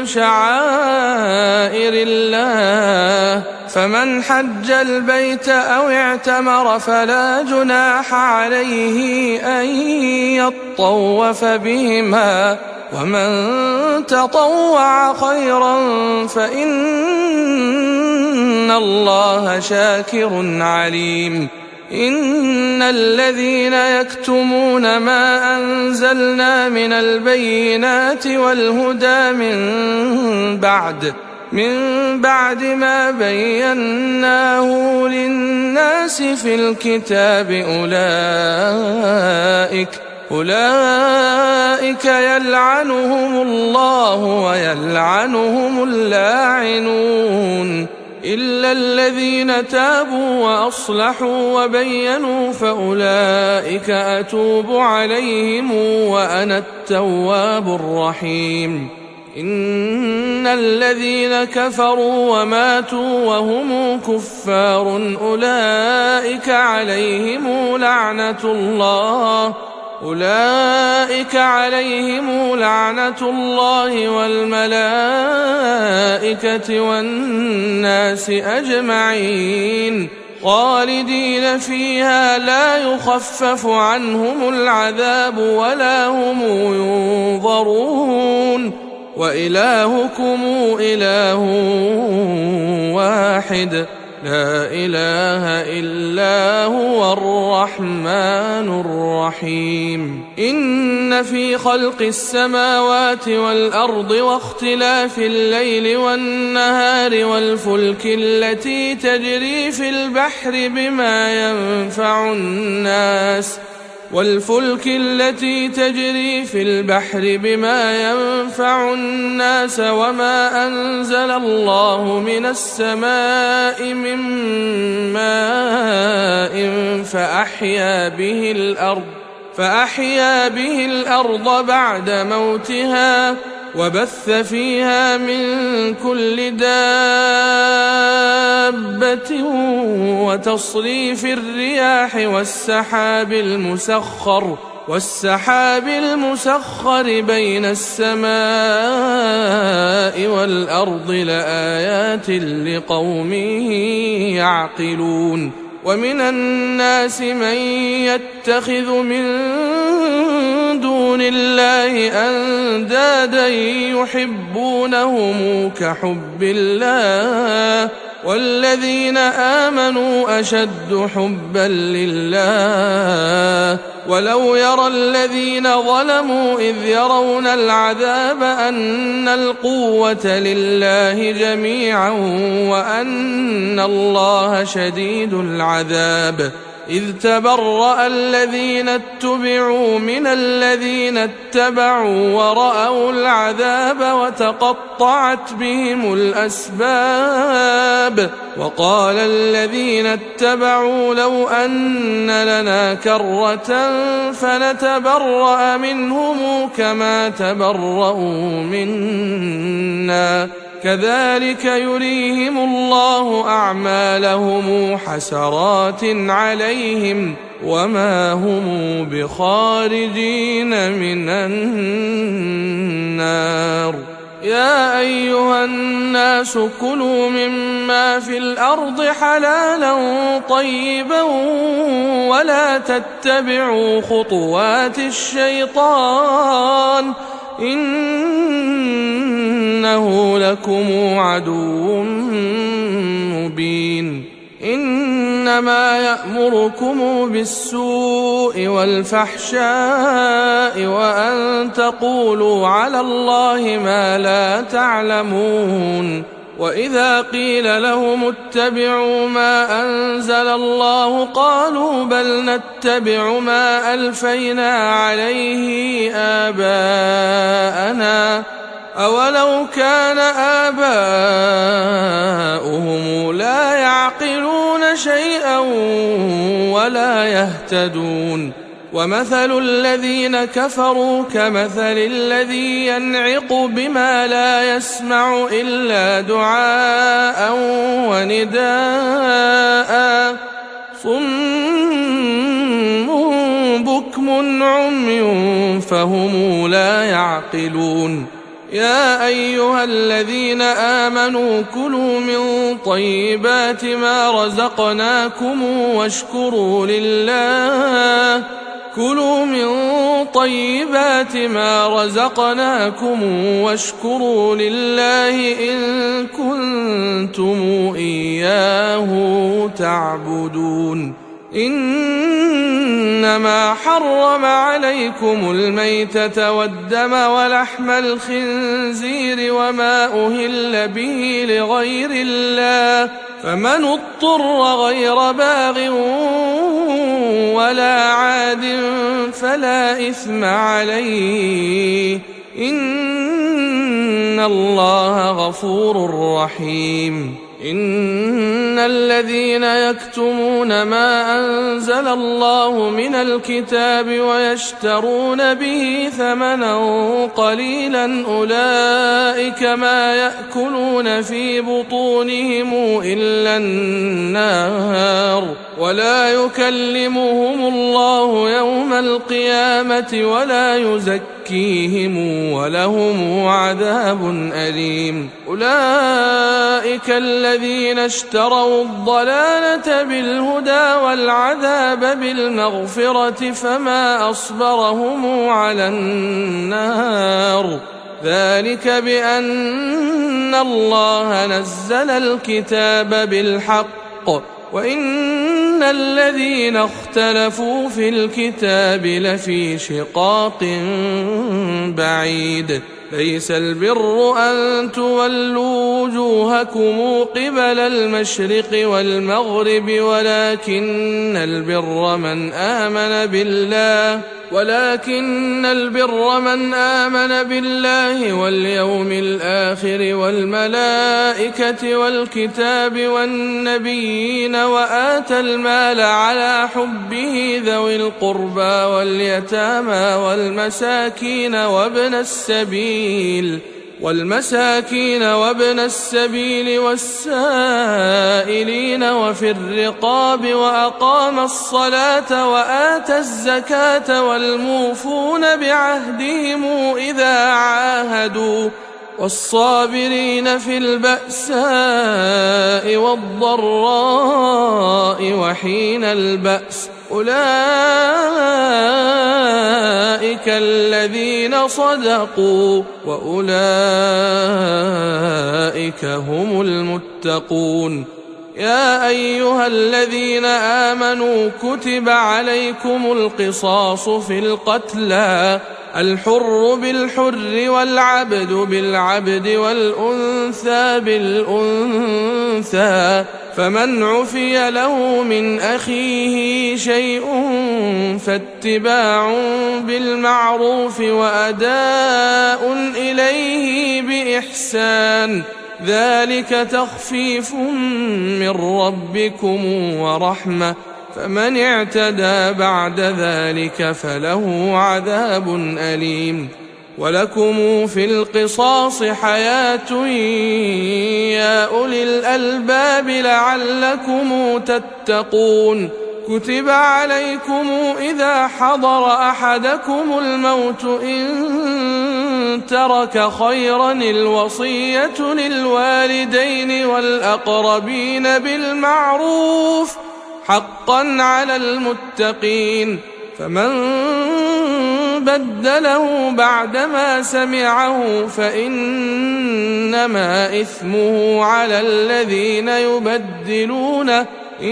شعائر الله فمن حج البيت أو اعتمر فلا جناح عليه أن يطوف بهما ومن تطوع خيرا فإن الله شاكر عليم. إن الذين يكتمون ما أنزلنا من البينات والهدى من بعد من بعد ما بيناه للناس في الكتاب أولئك أولئك يلعنهم الله ويلعنهم اللاعنون إلا الذين تابوا وأصلحوا وبينوا فأولئك أتوب عليهم وأنا التواب الرحيم. إن الذين كفروا وماتوا وهم كفار أولئك عليهم لعنة الله أولئك عليهم لعنة الله والملائكة والناس أجمعين خالدين فيها لا يخفف عنهم العذاب ولا هم ينظرون. وإلهكم إله واحد لا إله إلا هو الرحمن الرحيم. إن في خلق السماوات والأرض واختلاف الليل والنهار والفلك التي تجري في البحر بما ينفع الناس والفلك التي تجري في البحر بما ينفع الناس وما أنزل الله من السماء من ماء فأحيا به الأرض فأحيا به الأرض بعد موتها وبث فيها من كل دابة وتصريف الرياح والسحاب المسخر والسحاب المسخر بين السماء والأرض لآيات لقوم يعقلون. ومن الناس من يتخذ من دون الله أندادا يحبونهم كحب الله والذين آمنوا أشد حبا لله ولو يرى الذين ظلموا إذ يرون العذاب أن القوة لله جميعا وأن الله شديد العذاب إذ تبرأ الذين اتبعوا من الذين اتبعوا ورأوا العذاب وتقطعت بهم الأسباب وقال الذين اتبعوا لو أن لنا كرة فنتبرأ منهم كما تبرأوا منا كذلك يريهم الله أعمالهم حسرات عليهم وما هم بخارجين من النار يا أيها الناس كلوا مما في الأرض حلالا طيبا ولا تتبعوا خطوات الشيطان إنه لكم عدو مبين إنما يأمركم بالسوء والفحشاء وأن تقولوا على الله ما لا تعلمون وإذا قيل لهم اتبعوا ما أنزل الله قالوا بل نتبع ما ألفينا عليه آباءنا أولو كان آباؤهم لا يعقلون شيئا ولا يهتدون ومثل الذين كفروا كمثل الذي ينعق بما لا يسمع إلا دعاء ونداء صم بكم عمي فهم لا يعقلون يا أيها الذين آمنوا كلوا من طيبات ما رزقناكم واشكروا لله كلوا من طيبات ما رزقناكم واشكروا لله إن كنتم إياه تعبدون إنما حرم عليكم الميتة والدم ولحم الخنزير وما أهل به لغير الله فمن اضطر غير باغ ولا عاد فلا إثم عليه إن الله غفور رحيم إن الذين يكتمون ما أنزل الله من الكتاب ويشترون به ثمنا قليلا أولئك ما يأكلون في بطونهم إلا النار ولا يكلمهم الله يوم القيامة ولا يزكيهم ولهم عذاب أليم أولئك الذين اشتروا الضلالة بالهدى والعذاب بالمغفرة فما أصبرهم على النار ذلك بأن الله نزل الكتاب بالحق وإن الذين اختلفوا في الكتاب لفي شقاق بعيد ليس البر أن تولوا وجوهكم قبل المشرق والمغرب ولكن البر من آمن بالله ولكن البر من آمن بالله واليوم الآخر والملائكة والكتاب والنبيين وآتى المال على حبه ذوي القربى واليتامى والمساكين وابن السبيل والمساكين وابن السبيل والسائلين وفي الرقاب وأقام الصلاة وآتى الزكاة والموفون بعهدهم إذا عاهدوا والصابرين في البأساء والضراء وحين البأس أولئك الذين صدقوا وأولئك هم المتقون. يا أيها الذين آمنوا كتب عليكم القصاص في القتلى، الحر بالحر والعبد بالعبد والأنثى بالأنثى، فمن عفي له من أخيه شيء فاتباع بالمعروف وأداء إليه بإحسان، ذلك تخفيف من ربكم ورحمة، فمن اعتدى بعد ذلك فله عذاب أليم. ولكم في القصاص حياة يا أولي الألباب لعلكم تتقون. كتب عليكم إذا حضر أحدكم الموت إن ترك خيرا الوصية للوالدين والأقربين بالمعروف حقا على المتقين، فمن بدله بعدما سمعه فإنما إثمه على الذين يبدلونه،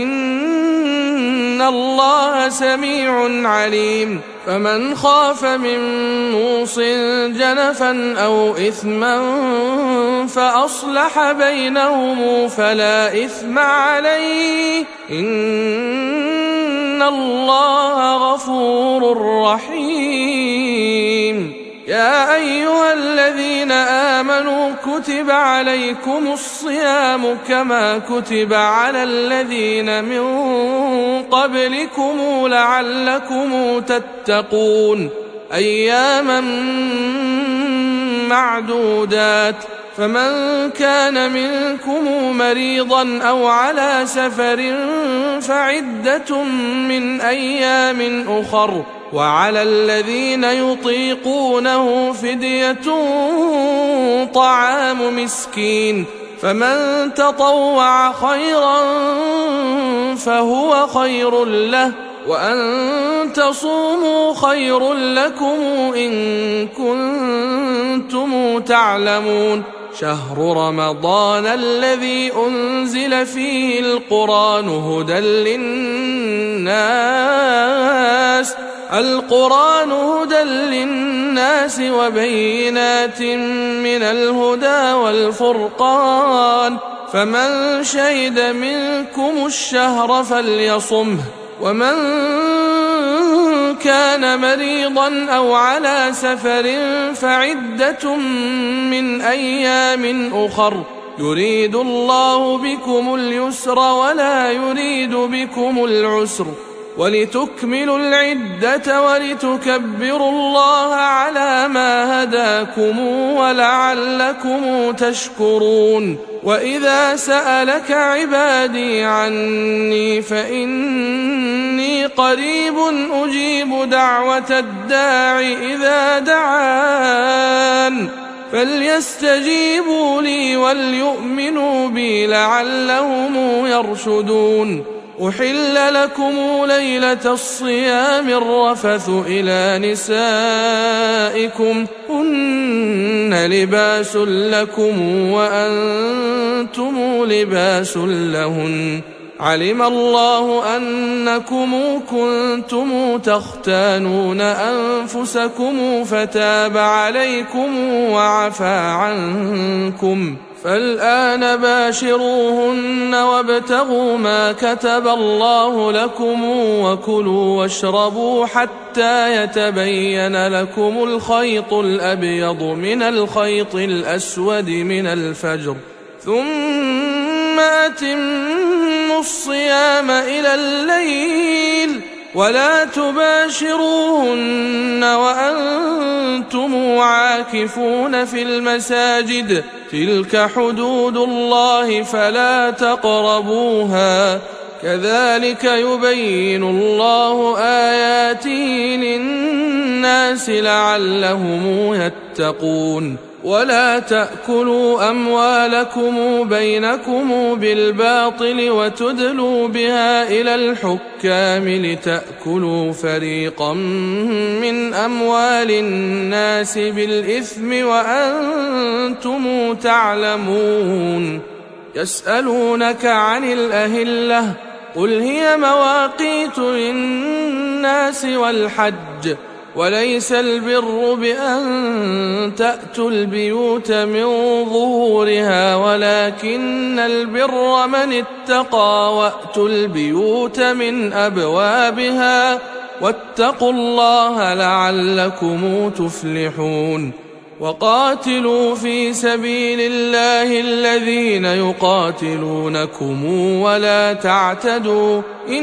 إن الله سميع عليم. فمن خاف من موص جنفا أو إثما فأصلح بينهم فلا إثم عليه، إن الله غفور رحيم. يا أيها الذين آمنوا كتب عليكم الصيام كما كتب على الذين من قبلكم لعلكم تتقون، أياما معدودات، فمن كان منكم مريضا أو على سفر فعدة من أيام أخر، وعلى الذين يطيقونه فدية طعام مسكين، فمن تطوع خيرا فهو خير له، وأن تصوموا خير لكم إن كنتم تعلمون. شهر رمضان الذي أنزل فيه القرآن هدى للناس القرآن هدى للناس وبينات من الهدى والفرقان، فمن شهد منكم الشهر فليصمه، ومن كان مريضا أو على سفر فعدة من أيام أخر، يريد الله بكم اليسر ولا يريد بكم العسر، ولتكملوا العدة ولتكبروا الله على ما هداكم ولعلكم تشكرون. وإذا سألك عبادي عني فإني قريب أجيب دعوة الداع إذا دعان، فليستجيبوا لي وليؤمنوا بي لعلهم يرشدون. أحل لكم ليلة الصيام الرفث إلى نسائكم هن لباس لكم وأنتم لباس لهن، علم الله أنكم كنتم تختانون أنفسكم فتاب عليكم وعفى عنكم، فالآن باشروهن وابتغوا ما كتب الله لكم وكلوا واشربوا حتى يتبين لكم الخيط الأبيض من الخيط الأسود من الفجر، ثم أتموا الصيام إلى الليل ولا تباشروهن وأنتم عاكفون في المساجد، تلك حدود الله فلا تقربوها، كذلك يبين الله آياته للناس لعلهم يتقون. ولا تأكلوا أموالكم بينكم بالباطل وتدلوا بها إلى الحكام لتأكلوا فريقا من أموال الناس بالإثم وأنتم تعلمون. يسألونك عن الأهلة قل هي مواقيت للناس والحج وليس البر بأن تأتوا البيوت من ظهورها ولكن البر من اتقى وأتوا البيوت من أبوابها واتقوا الله لعلكم تفلحون. وقاتلوا في سبيل الله الذين يقاتلونكم ولا تعتدوا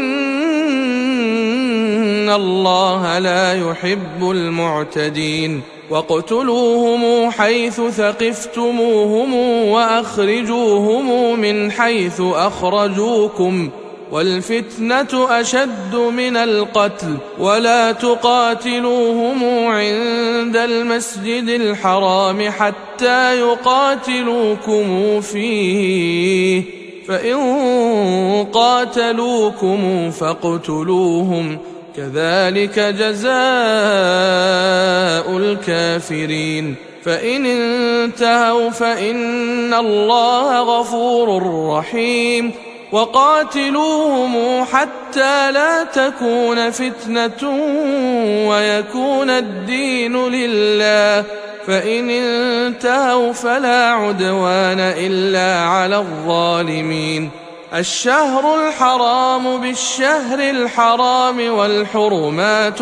إن الله لا يحب المعتدين. واقتلوهم حيث ثقفتموهم وأخرجوهم من حيث أخرجوكم والفتنة أشد من القتل ولا تقاتلوهم عند المسجد الحرام حتى يقاتلوكم فيه فإن قاتلوكم فاقتلوهم كذلك جزاء الكافرين. فإن انتهوا فإن الله غفور رحيم. وقاتلوهم حتى لا تكون فتنة ويكون الدين لله فإن انتهوا فلا عدوان إلا على الظالمين. الشهر الحرام بالشهر الحرام والحرمات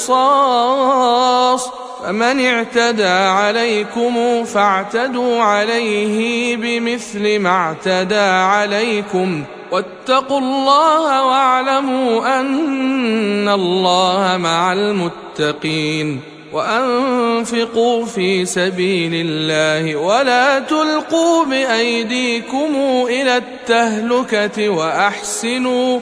قصاص فمن اعتدى عليكم فاعتدوا عليه بمثل ما اعتدى عليكم واتقوا الله واعلموا أن الله مع المتقين. وأنفقوا في سبيل الله ولا تلقوا بأيديكم إلى التهلكة وأحسنوا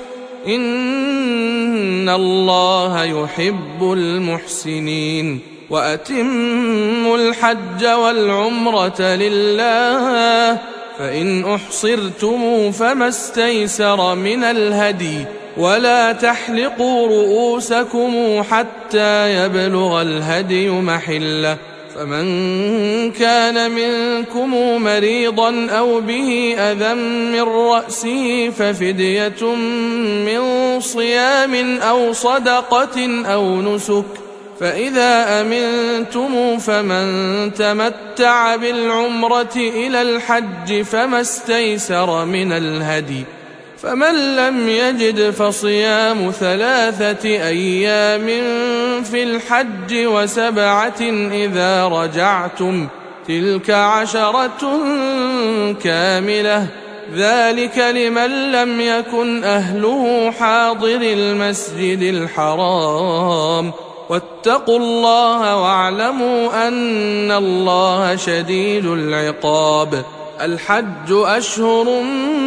إن الله يحب المحسنين. وأتموا الحج والعمرة لله فإن أحصرتم فما استيسر من الهدي ولا تحلقوا رؤوسكم حتى يبلغ الهدي محله فمن كان منكم مريضا أو به أذى من رأسه ففدية من صيام أو صدقة أو نسك فإذا أمنتم فمن تمتع بالعمرة إلى الحج فما استيسر من الهدي فمن لم يجد فصيام ثلاثة أيام في الحج وسبعة إذا رجعتم تلك عشرة كاملة ذلك لمن لم يكن أهله حاضر المسجد الحرام واتقوا الله واعلموا أن الله شديد العقاب. الحج أشهر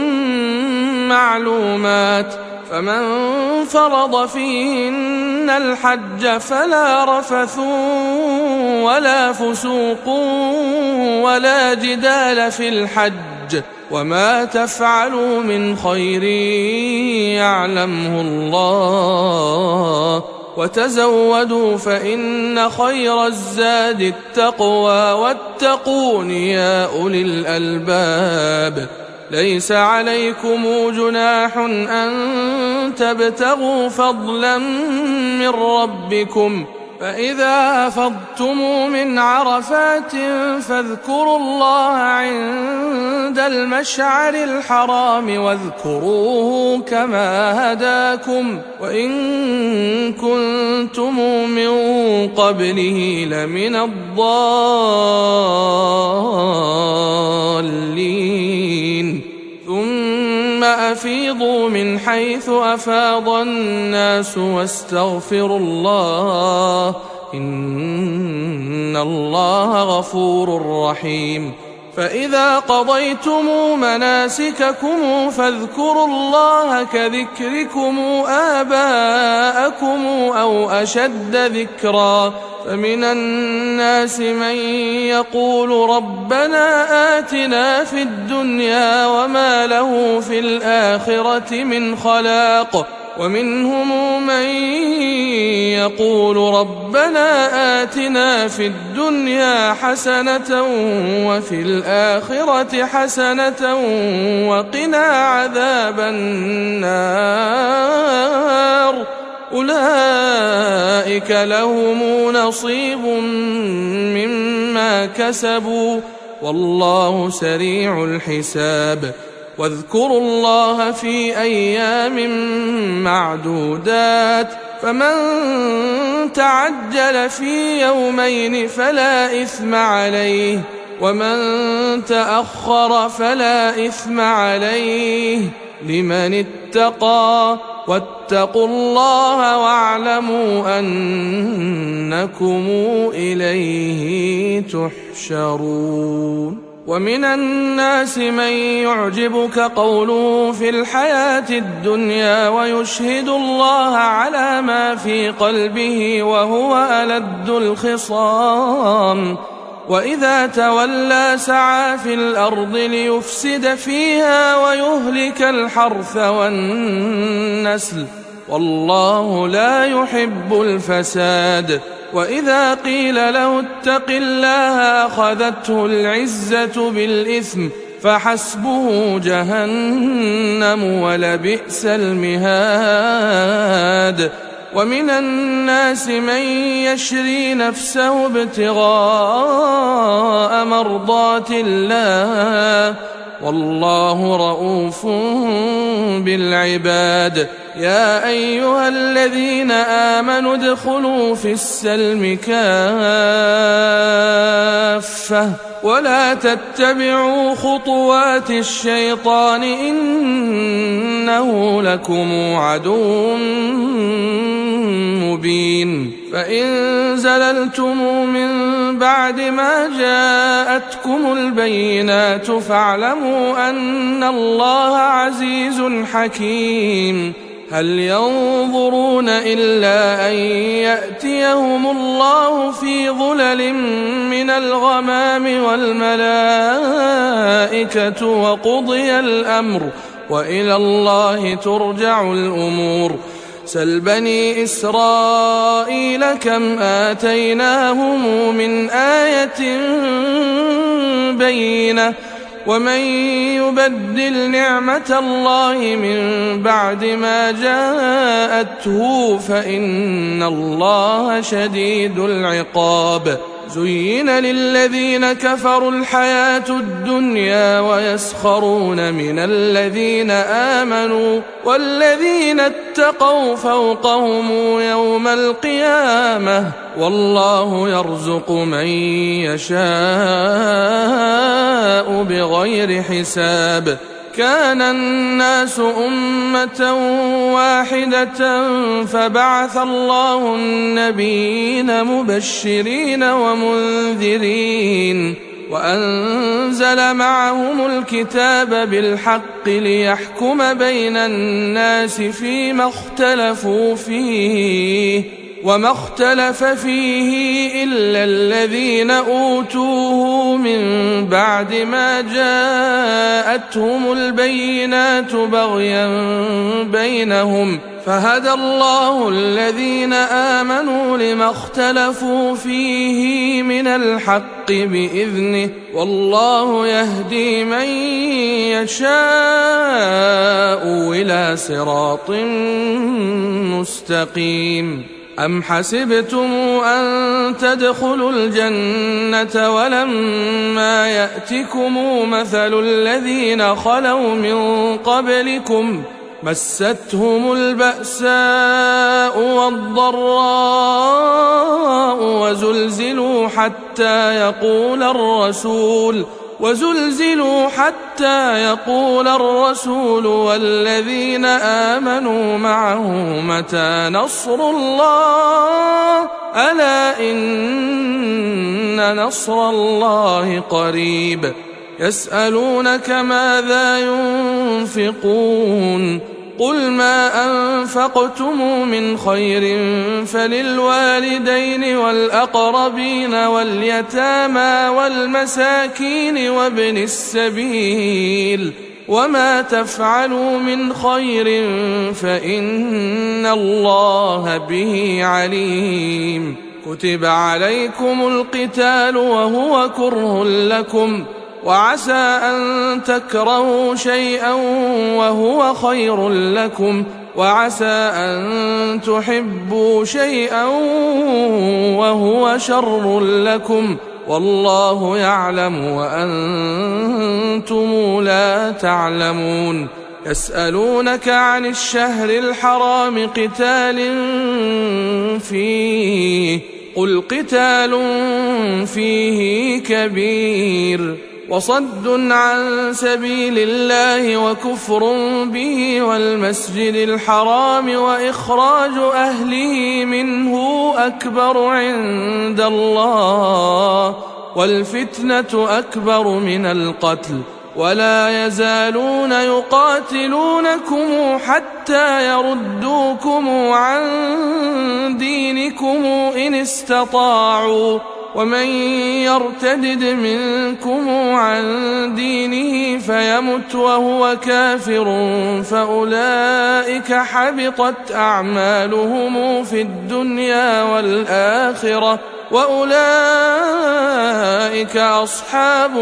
معلومات فمن فرض فيهن الحج فلا رفث ولا فسوق ولا جدال في الحج وما تفعلوا من خير يعلمه الله وتزودوا فإن خير الزاد التقوى واتقون يا أولي الألباب. ليس عليكم جناح أن تبتغوا فضلا من ربكم فإذا أفضتم من عرفات فاذكروا الله عند المشعر الحرام واذكروه كما هداكم وإن كنتم من قبله لمن الضالين. ثم أفيضوا من حيث أفاض الناس واستغفروا الله إن الله غفور رحيم. فإذا قضيتم مناسككم فاذكروا الله كذكركم آباءكم أو أشد ذكرا فمن الناس من يقول ربنا آتنا في الدنيا وما له في الآخرة من خلاق ومنهم من يقول ربنا آتنا في الدنيا حسنة وفي الآخرة حسنة وقنا عذاب النار أولئك لهم نصيب مما كسبوا والله سريع الحساب واذكروا الله في أيام معدودات فمن تعجل في يومين فلا إثم عليه ومن تأخر فلا إثم عليه لمن اتقى واتقوا الله واعلموا أنكم إليه تحشرون ومن الناس من يعجبك قوله في الحياة الدنيا ويشهد الله على ما في قلبه وهو ألد الخصام وإذا تولى سعى في الأرض ليفسد فيها ويهلك الحرث والنسل والله لا يحب الفساد وإذا قيل له اتق الله أخذته العزة بالإثم فحسبه جهنم ولبئس المهاد ومن الناس من يشري نفسه ابتغاء مرضات الله والله رؤوف بالعباد يا أيها الذين آمنوا ادخلوا في السلم كافة ولا تتبعوا خطوات الشيطان إنه لكم عدو مبين فإن زللتم من بعد ما جاءتكم البينات فاعلموا أن الله عزيز حكيم هل ينظرون إلا أن يأتيهم الله في ظلل من الغمام والملائكة وقضي الأمر وإلى الله ترجع الأمور سل بني إسرائيل كم آتيناهم من آية بينة ومن يبدل نعمة الله من بعد ما جاءته فإن الله شديد العقاب زين للذين كفروا الحياة الدنيا ويسخرون من الذين آمنوا والذين اتقوا فوقهم يوم القيامة والله يرزق من يشاء بغير حساب كان الناس أمة واحدة فبعث الله النبيين مبشرين ومنذرين وأنزل معهم الكتاب بالحق ليحكم بين الناس فيما اختلفوا فيه وما اختلف فيه إلا الذين أوتوه من بعد ما جاءتهم البينات بغيا بينهم فهدى الله الذين آمنوا لما اختلفوا فيه من الحق بإذنه والله يهدي من يشاء إلى صراط مستقيم أم حسبتم أن تدخلوا الجنة ولما يأتكم مثل الذين خلوا من قبلكم مستهم البأساء والضراء وزلزلوا حتى يقول الرسول وزلزلوا حتى يقول الرسول والذين آمنوا معه متى نصر الله ألا إن نصر الله قريب يسألونك ماذا ينفقون قل ما أنفقتم من خير فللوالدين والأقربين واليتامى والمساكين وابن السبيل وما تفعلوا من خير فإن الله به عليم. كتب عليكم القتال وهو كره لكم وعسى أن تكرهوا شيئا وهو خير لكم وعسى أن تحبوا شيئا وهو شر لكم والله يعلم وأنتم لا تعلمون. يسألونك عن الشهر الحرام قتال فيه قل قتال فيه كبير وصد عن سبيل الله وكفر به والمسجد الحرام وإخراج أهله منه أكبر عند الله والفتنة أكبر من القتل ولا يزالون يقاتلونكم حتى يردوكم عن دينكم إن استطاعوا ومن يرتدد منكم عن دينه فيمت وهو كافر فأولئك حبطت أعمالهم في الدنيا والآخرة وأولئك أصحاب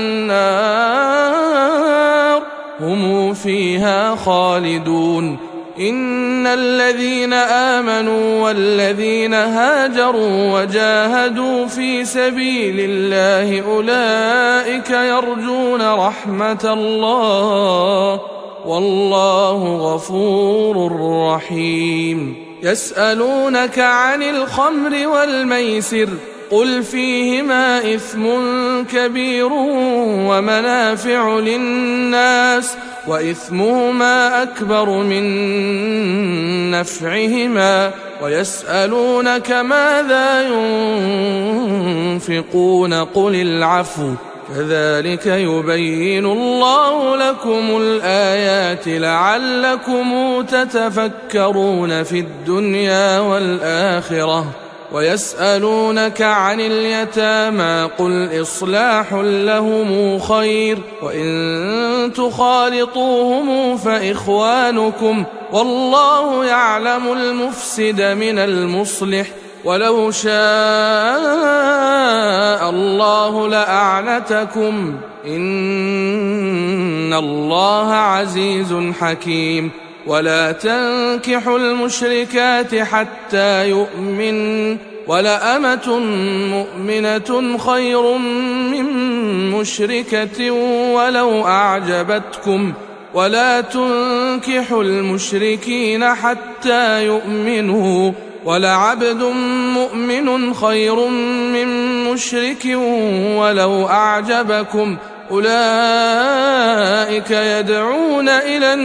النار هم فيها خالدون. إن الذين آمنوا والذين هاجروا وجاهدوا في سبيل الله أولئك يرجون رحمة الله والله غفور رحيم. يسألونك عن الخمر والميسر قل فيهما إثم كبير ومنافع للناس وإثمهما أكبر من نفعهما ويسألونك ماذا ينفقون قل العفو كذلك يبين الله لكم الآيات لعلكم تتفكرون في الدنيا والآخرة. ويسألونك عن اليتامى قل إصلاح لهم خير وإن تخالطوهم فإخوانكم والله يعلم المفسد من المصلح ولو شاء الله لأعنتكم إن الله عزيز حكيم. ولا تنكحوا المشركات حتى يؤمن ولأمة مؤمنة خير من مشركة ولو أعجبتكم ولا تنكحوا المشركين حتى يؤمنوا ولعبد مؤمن خير من مشرك ولو أعجبكم أولئك يدعون إلى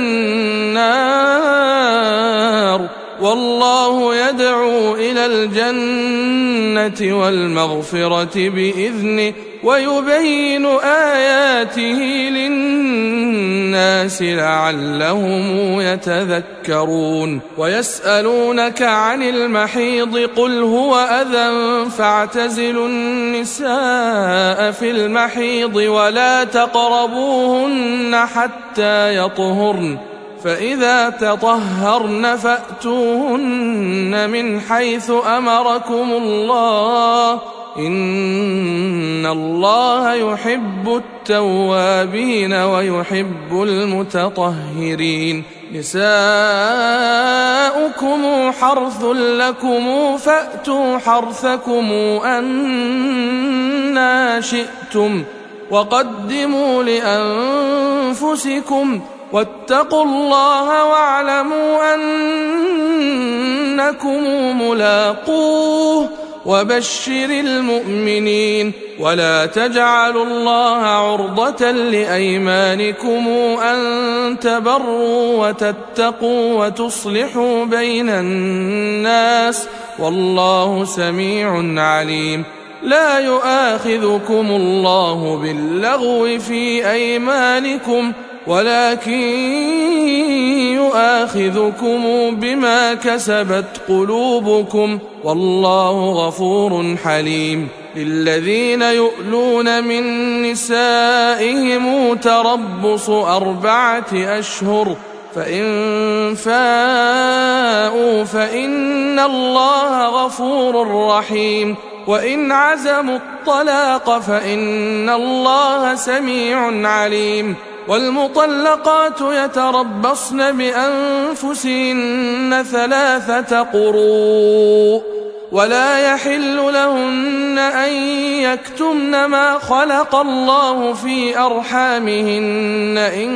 النار والله يدعو إلى الجنة والمغفرة بإذنه ويبين آياته للناس لعلهم يتذكرون. ويسألونك عن المحيض قل هو أذى فاعتزلوا النساء في المحيض ولا تقربوهن حتى يطهرن فإذا تطهرن فأتوهن من حيث أمركم الله إن الله يحب التوابين ويحب المتطهرين. نساؤكم حرث لكم فأتوا حرثكم أنى شئتم وقدموا لأنفسكم واتقوا الله واعلموا أنكم ملاقوه وبشر المؤمنين. ولا تجعلوا الله عرضة لأيمانكم أن تبروا وتتقوا وتصلحوا بين الناس والله سميع عليم. لا يؤاخذكم الله باللغو في أيمانكم ولكن يؤاخذكم بما كسبت قلوبكم والله غفور حليم. للذين يؤلون من نسائهم تربص أربعة أشهر فإن فاءوا فإن الله غفور رحيم. وإن عزموا الطلاق فإن الله سميع عليم. والمطلقات يتربصن بأنفسهن ثلاثة قروء ولا يحل لهن أن يكتمن ما خلق الله في أرحامهن إن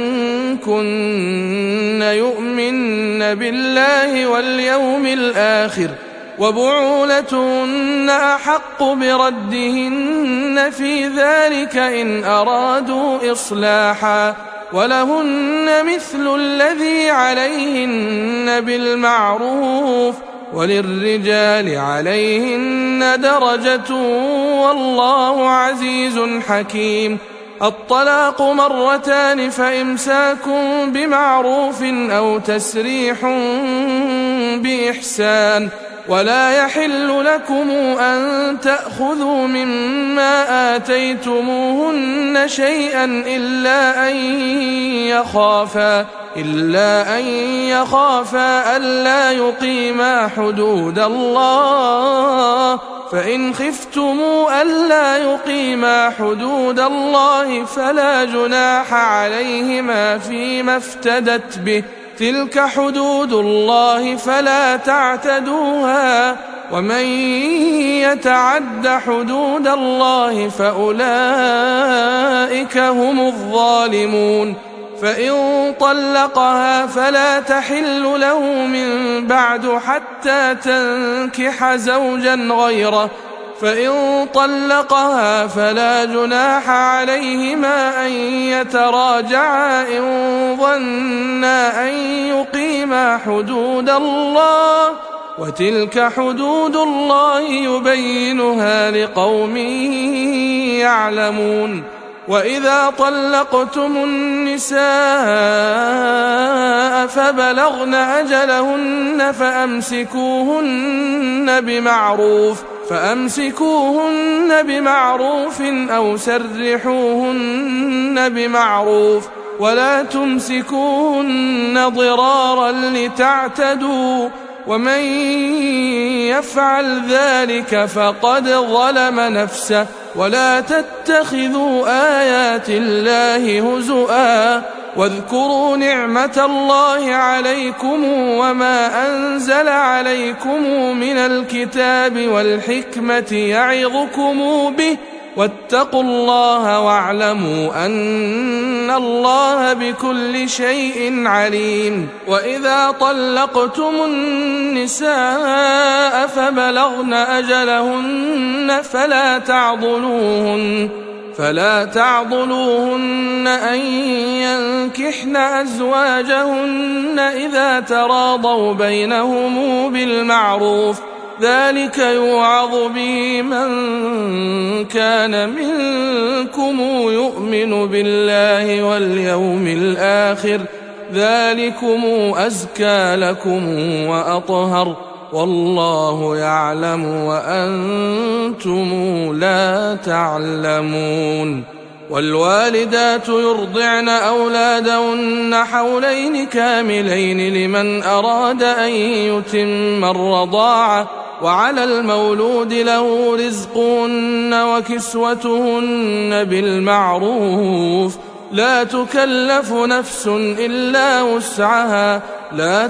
كن يؤمن بالله واليوم الآخر وبعولتهن أحق بردهن في ذلك إن أرادوا إصلاحا ولهن مثل الذي عليهن بالمعروف وللرجال عليهن درجة والله عزيز حكيم. الطلاق مرتان فإمساك بمعروف أو تسريح بإحسان. ولا يحل لكم أن تأخذوا مما آتيتموهن شيئا إلا أن يخافا إلا أن يخافا ألا يقيما حدود الله فإن خفتموا ألا يقيما حدود الله فلا جناح عليهما فيما افتدت به تلك حدود الله فلا تعتدوها ومن يتعد حدود الله فأولئك هم الظالمون. فإن طلقها فلا تحل له من بعد حتى تنكح زوجا غيره فإن طلقها فلا جناح عليهما أن يتراجعا إن ظنا أن يقيما حدود الله وتلك حدود الله يبينها لقوم يعلمون. وإذا طلقتم النساء فبلغن أجلهن فأمسكوهن بمعروف فأمسكوهن بمعروف أو سرحوهن بمعروف ولا تمسكوهن ضرارا لتعتدوا ومن يفعل ذلك فقد ظلم نفسه. ولا تتخذوا آيات الله هزؤا واذكروا نعمة الله عليكم وما أنزل عليكم من الكتاب والحكمة يعظكم به واتقوا الله واعلموا أن الله بكل شيء عليم. وإذا طلقتم النساء فبلغن أجلهن فلا تعضلوهن فلا تعضلوهن أن ينكحن أزواجهن إذا تراضوا بينهم بالمعروف ذلك يوعظ به من كان منكم يؤمن بالله واليوم الآخر ذلكم أزكى لكم وأطهر والله يعلم وأنتم لا تعلمون. والوالدات يرضعن أولادهن حولين كاملين لمن أراد أن يتم الرضاعة وعلى المولود له رزقهن وكسوتهن بالمعروف لا تكلف نفس إلا وسعها لا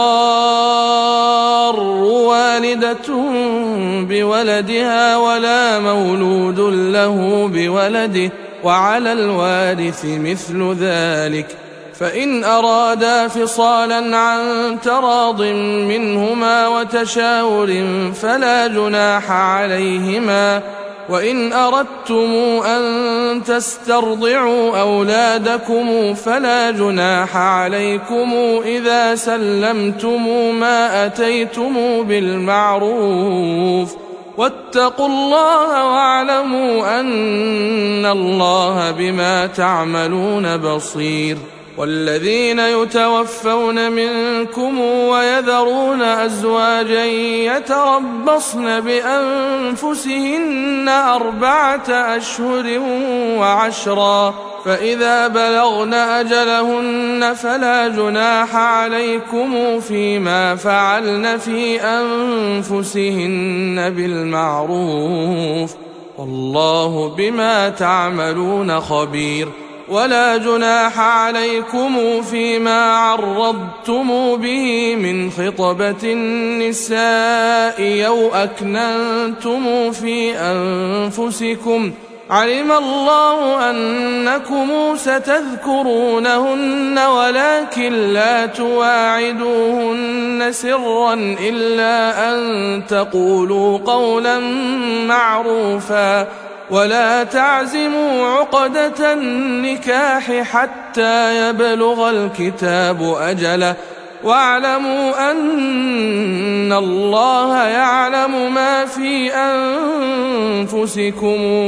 تضار والدة بولدها ولا مولود له بولده وعلى الوارث مثل ذلك فإن أرادا فصالا عن تراض منهما وتشاور فلا جناح عليهما. وإن أردتم أن تسترضعوا أولادكم فلا جناح عليكم إذا سلمتم ما أتيتم بالمعروف واتقوا الله واعلموا أن الله بما تعملون بصير. والذين يتوفون منكم ويذرون أزواجا يتربصن بأنفسهن أربعة أشهر وعشرا فإذا بلغن أجلهن فلا جناح عليكم فيما فعلن في أنفسهن بالمعروف والله بما تعملون خبير. ولا جناح عليكم فيما عرضتم به من خطبة النساء أو أكننتم في أنفسكم علم الله أنكم ستذكرونهن ولكن لا تواعدوهن سرا إلا أن تقولوا قولا معروفا ولا تعزموا عقدة النكاح حتى يبلغ الكتاب أجله واعلموا أن الله يعلم ما في أنفسكم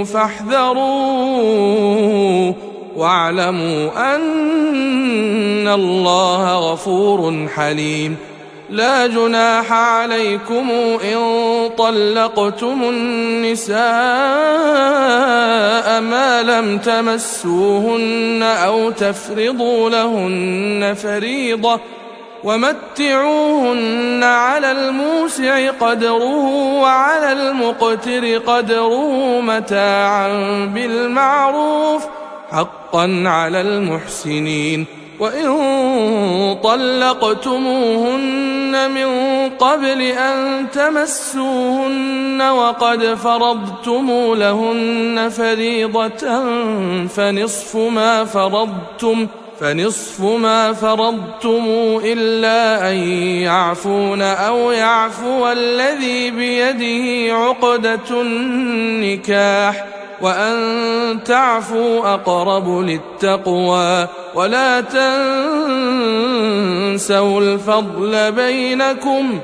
فاحذروه واعلموا أن الله غفور حليم. لا جناح عليكم إن طلقتم النساء ما لم تمسوهن أو تفرضوا لهن فريضة ومتعوهن على الموسع قدره وعلى المقتر قدره متاعا بالمعروف حقا على المحسنين. وإن طلقتموهن من قبل أن تمسوهن وقد فرضتم لهن فريضة فنصف ما فرضتم فنصف ما فرضتم إلا أن يعفون أو يعفو الذي بيده عقدة النكاح وأن تعفوا أقرب للتقوى ولا تنسوا الفضل بينكم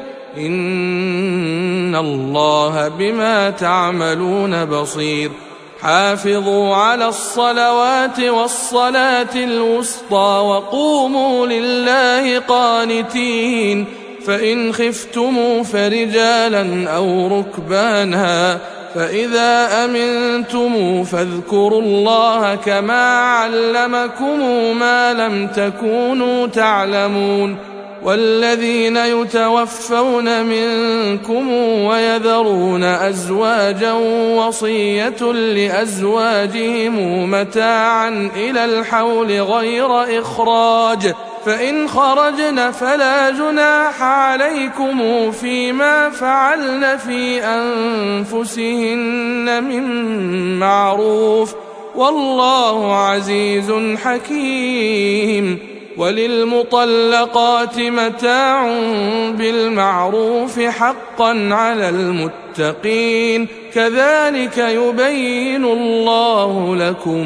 إن الله بما تعملون بصير. حافظوا على الصلوات والصلاة الوسطى وقوموا لله قانتين فإن خفتموا فرجالا أو ركبانا فإذا أمنتم فاذكروا الله كما علمكم ما لم تكونوا تعلمون. والذين يتوفون منكم ويذرون أزواجا وصية لأزواجهم متاعا إلى الحول غير إخراج فإن خرجن فلا جناح عليكم فيما فعلن في أنفسهن من معروف والله عزيز حكيم. وللمطلقات متاع بالمعروف حقا على المتقين كذلك يبين الله لكم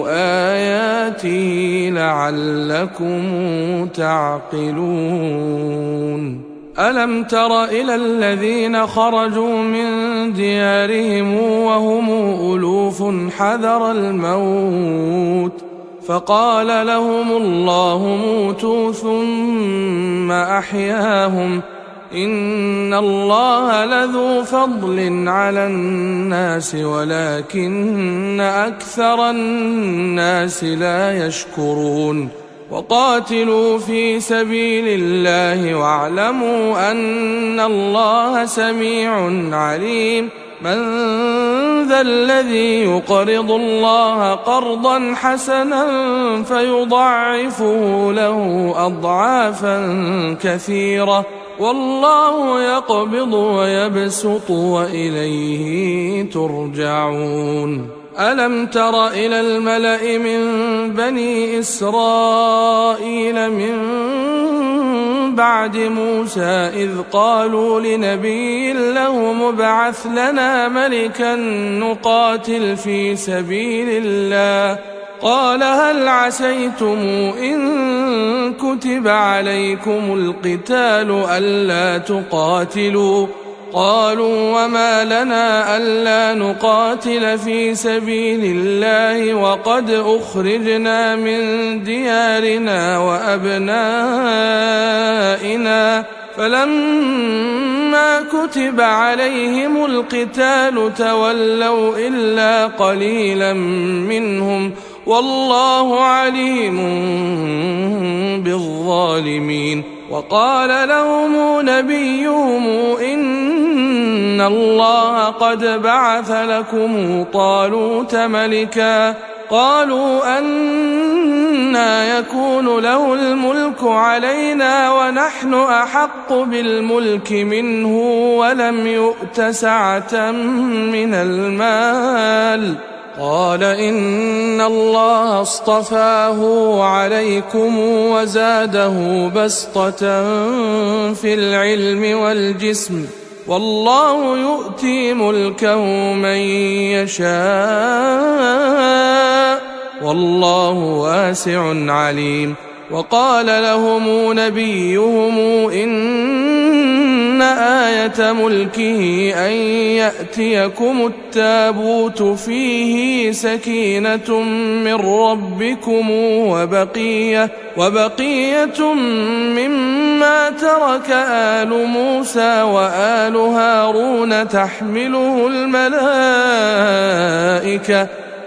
آياته لعلكم تعقلون. ألم تر إلى الذين خرجوا من ديارهم وهم ألوف حذر الموت فقال لهم الله موتوا ثم أحياهم إن الله لذو فضل على الناس ولكن أكثر الناس لا يشكرون. وقاتلوا في سبيل الله واعلموا أن الله سميع عليم. من ذا الذي يقرض الله قرضا حسنا فيضاعفه له أضعافا كثيرة والله يقبض ويبسط وإليه ترجعون. ألم تر إلى الملأ من بني إسرائيل من بعد موسى إذ قالوا لنبي له مبعث لنا ملكا نقاتل في سبيل الله قال هل عسيتم إن كتب عليكم القتال ألا تقاتلوا قالوا وما لنا ألا نقاتل في سبيل الله وقد أخرجنا من ديارنا وأبنائنا فلما كتب عليهم القتال تولوا إلا قليلا منهم والله عليم بالظالمين. وقال لهم نبيهم إن الله قد بعث لكم طالوت ملكا قالوا أنى يكون له الملك علينا ونحن أحق بالملك منه ولم يؤت سعة من المال قال إن الله اصطفاه عليكم وزاده بسطة في العلم والجسم والله يؤتي ملكه من يشاء والله واسع عليم. وقال لهم نبيهم إن آية ملكه أن يأتيكم التابوت فيه سكينة من ربكم وبقية, وبقية مما ترك آل موسى وآل هارون تحمله الملائكة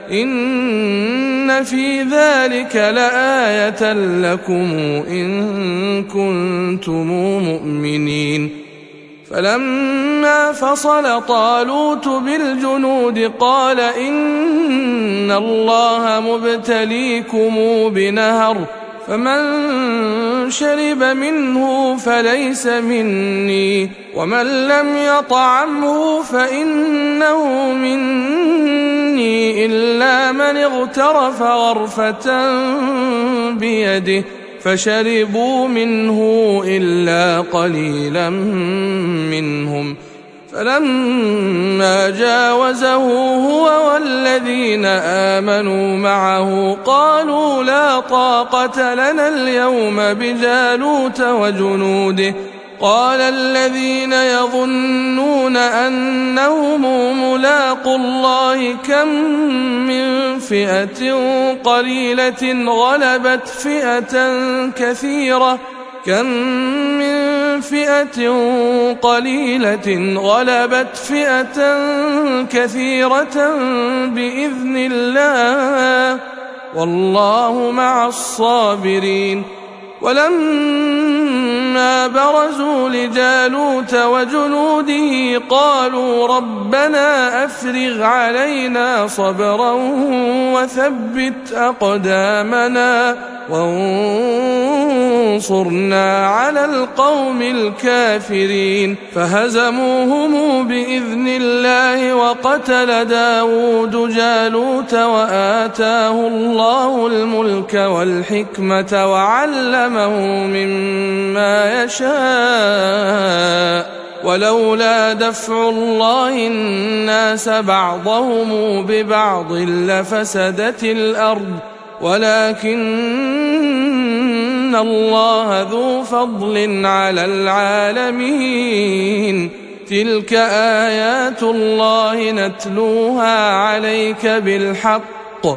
إن في ذلك لآية لكم إن كنتم مؤمنين. فلما فصل طالوت بالجنود قال إن الله مبتليكم بنهر فمن شرب منه فليس مني ومن لم يطعمه فإنه مني إلا من اغترف غرفة بيده فشربوا منه إلا قليلا منهم. فلما جاوزه هو والذين آمنوا معه قالوا لا طاقة لنا اليوم بجالوت وجنوده قال الذين يظنون أنهم ملاقوا الله كم من فئة قليلة غلبت فئة كثيرة كم من فئة قليلة غلبت فئة كثيرة بإذن الله والله مع الصابرين. ولما برزوا لجالوت وجنوده قالوا ربنا أفرغ علينا صبرا وثبت أقدامنا وانصرنا على القوم الكافرين. فهزموهم بإذن الله وقتل داود جالوت وآتاه الله الملك والحكمة وعلمه مما يشاء ولولا دفع الله الناس بعضهم ببعض لفسدت الأرض ولكن الله ذو فضل على العالمين. تلك آيات الله نتلوها عليك بالحق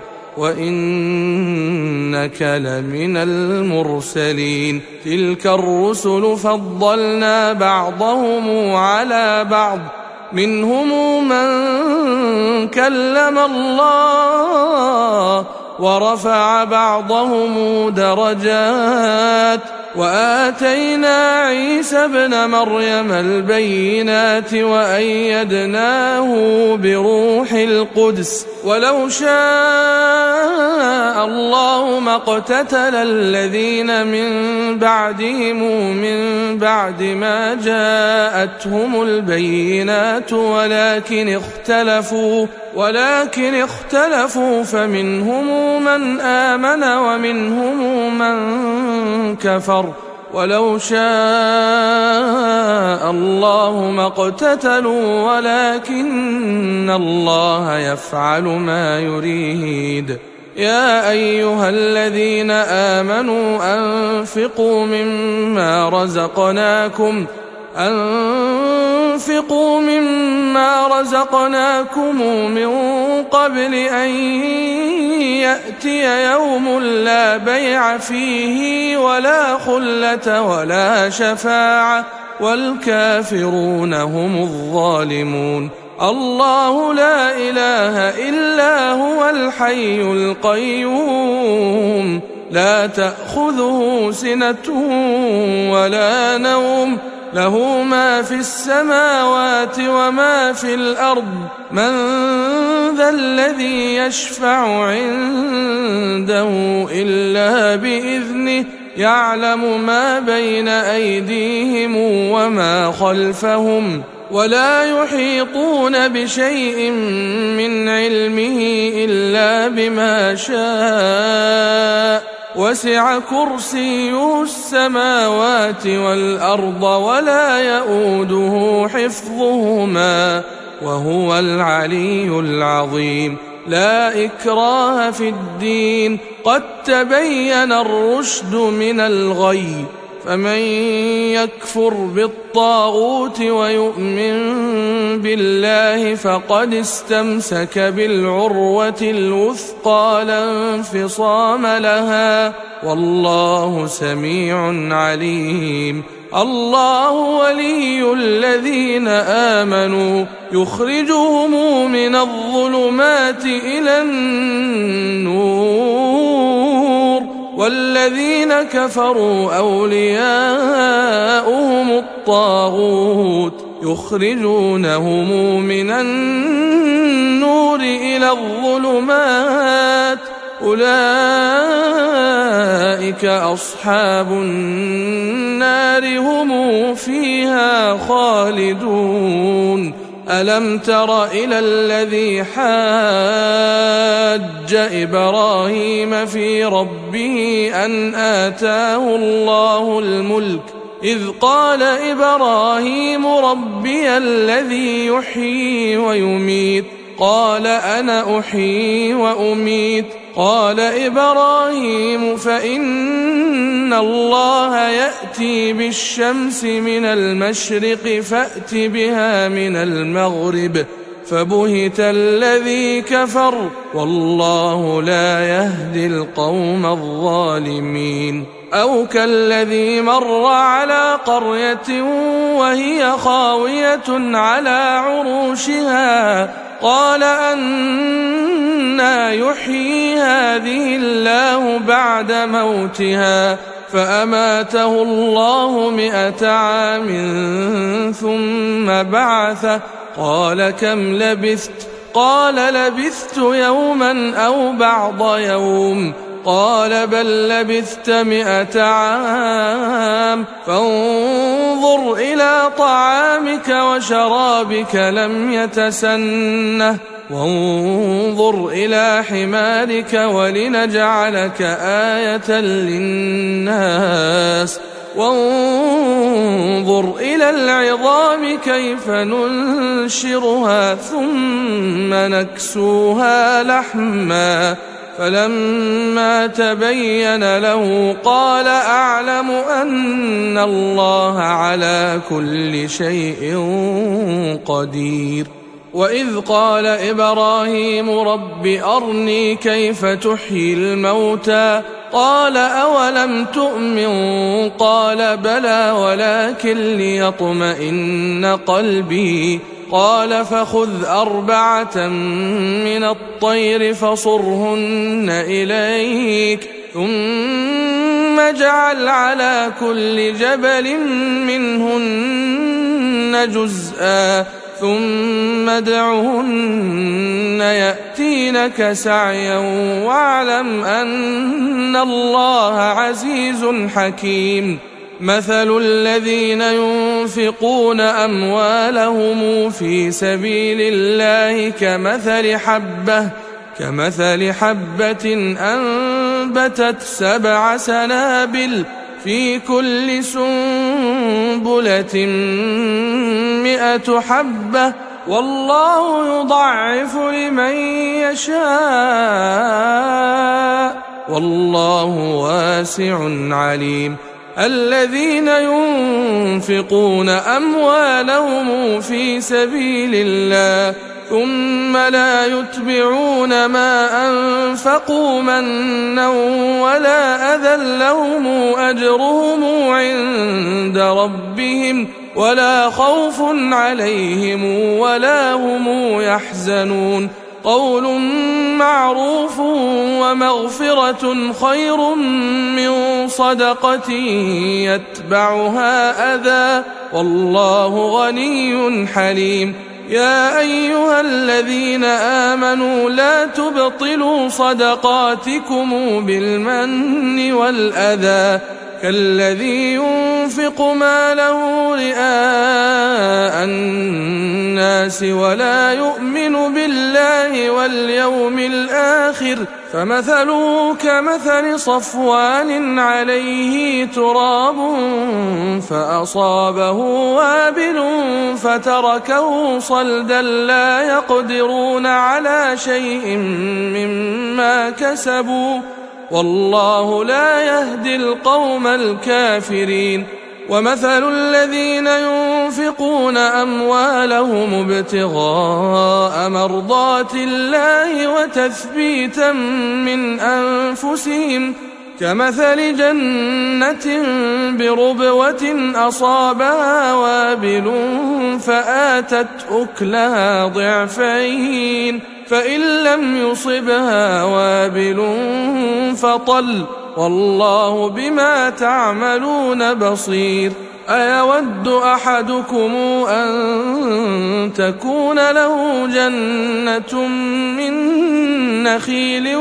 وإنك لمن المرسلين. تلك الرسل فضلنا بعضهم على بعض منهم من كلم الله ورفع بعضهم درجات وآتينا عيسى ابن مريم البينات وأيدناه بروح القدس ولو شاء الله ما اقتتل الذين من بعدهم من بعد ما جاءتهم البينات ولكن اختلفوا ولكن اختلفوا فمنهم من آمن ومنهم من كفر ولو شاء الله ما اقتتلوا ولكن الله يفعل ما يريد. يا أيها الذين آمنوا أنفقوا مما رزقناكم أنفقوا وأنفقوا مما رزقناكم من قبل أن يأتي يوم لا بيع فيه ولا خلة ولا شفاعة والكافرون هم الظالمون. الله لا إله إلا هو الحي القيوم لا تأخذه سنة ولا نوم له ما في السماوات وما في الأرض من ذا الذي يشفع عنده إلا بإذنه يعلم ما بين أيديهم وما خلفهم ولا يحيطون بشيء من علمه إلا بما شاء وسع كرسيه السماوات والأرض ولا يؤوده حفظهما وهو العلي العظيم. لا إكراه في الدين قد تبين الرشد من الغي فمن يكفر بالطاغوت ويؤمن بالله فقد استمسك بالعروة الوثقى لا انفصام لها والله سميع عليم. الله ولي الذين آمنوا يخرجهم من الظلمات إلى النور والذين كفروا أولياؤهم الطاغوت يخرجونهم من النور إلى الظلمات أولئك أصحاب النار هم فيها خالدون. ألم تر إلى الذي حاج إبراهيم في ربه أن آتاه الله الملك إذ قال إبراهيم ربي الذي يحيي ويميت قال أنا أحيي وأميت قال إبراهيم فإن الله يأتي بالشمس من المشرق فأت بها من المغرب فبهت الذي كفر والله لا يهدي القوم الظالمين. أو كالذي مر على قرية وهي خاوية على عروشها قال أنى يحيي هذه الله بعد موتها فأماته الله مئة عام ثم بعثه قال كم لبثت قال لبثت يوما أو بعض يوم قال بل لبثت مئة عام فانظر إلى طعامك وشرابك لم يتسنه وانظر إلى حمارك ولنجعلك آية للناس وانظر إلى العظام كيف ننشرها ثم نكسوها لحما فلما تبين له قال أعلم أن الله على كل شيء قدير. وإذ قال إبراهيم رب أرني كيف تحيي الموتى قال أولم تؤمن قال بلى ولكن ليطمئن قلبي قال فخذ أربعة من الطير فصرهن إليك ثم اجعل على كل جبل منهن جزءا ثم ادعهن يأتينك سعيا واعلم أن الله عزيز حكيم. مثل الذين ينفقون أموالهم في سبيل الله كمثل حبة كمثل حبة أنبتت سبع سنابل في كل سنبلة مئة حبة والله يضعف لمن يشاء والله واسع عليم. الذين ينفقون أموالهم في سبيل الله ثم لا يتبعون ما أنفقوا منا ولا أذى لهم أجرهم عند ربهم ولا خوف عليهم ولا هم يحزنون قول معروف ومغفرة خير من صدقة يتبعها أذى والله غني حليم يا أيها الذين آمنوا لا تبطلوا صدقاتكم بالمن والأذى كالذي ينفق ماله رئاء الناس ولا يؤمن بالله واليوم الآخر فمثله كمثل صفوان عليه تراب فأصابه وابل فتركه صلدا لا يقدرون على شيء مما كسبوا والله لا يهدي القوم الكافرين ومثل الذين ينفقون أموالهم ابتغاء مرضات الله وتثبيتا من أنفسهم كمثل جنة بربوة أصابها وابل فآتت أكلها ضعفين فإن لم يصبها وابل فطل والله بما تعملون بصير أيود أحدكم أن تكون له جنة من نخيل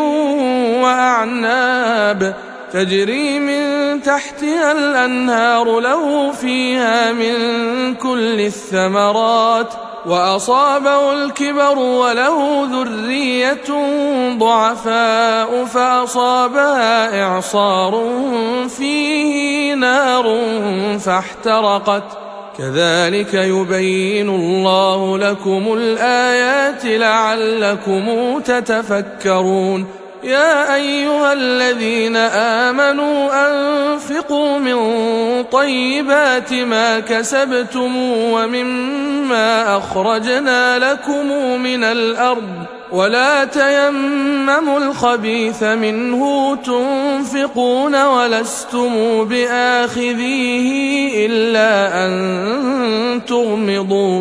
وأعناب تجري من تحتها الأنهار له فيها من كل الثمرات وأصابه الكبر وله ذرية ضعفاء فأصابها إعصار فيه نار فاحترقت كذلك يبين الله لكم الآيات لعلكم تتفكرون يا أيها الذين آمنوا أنفقوا من طيبات ما كسبتم ومما أخرجنا لكم من الأرض ولا تيمموا الخبيث منه تنفقون ولستم بآخذيه إلا أن تغمضوا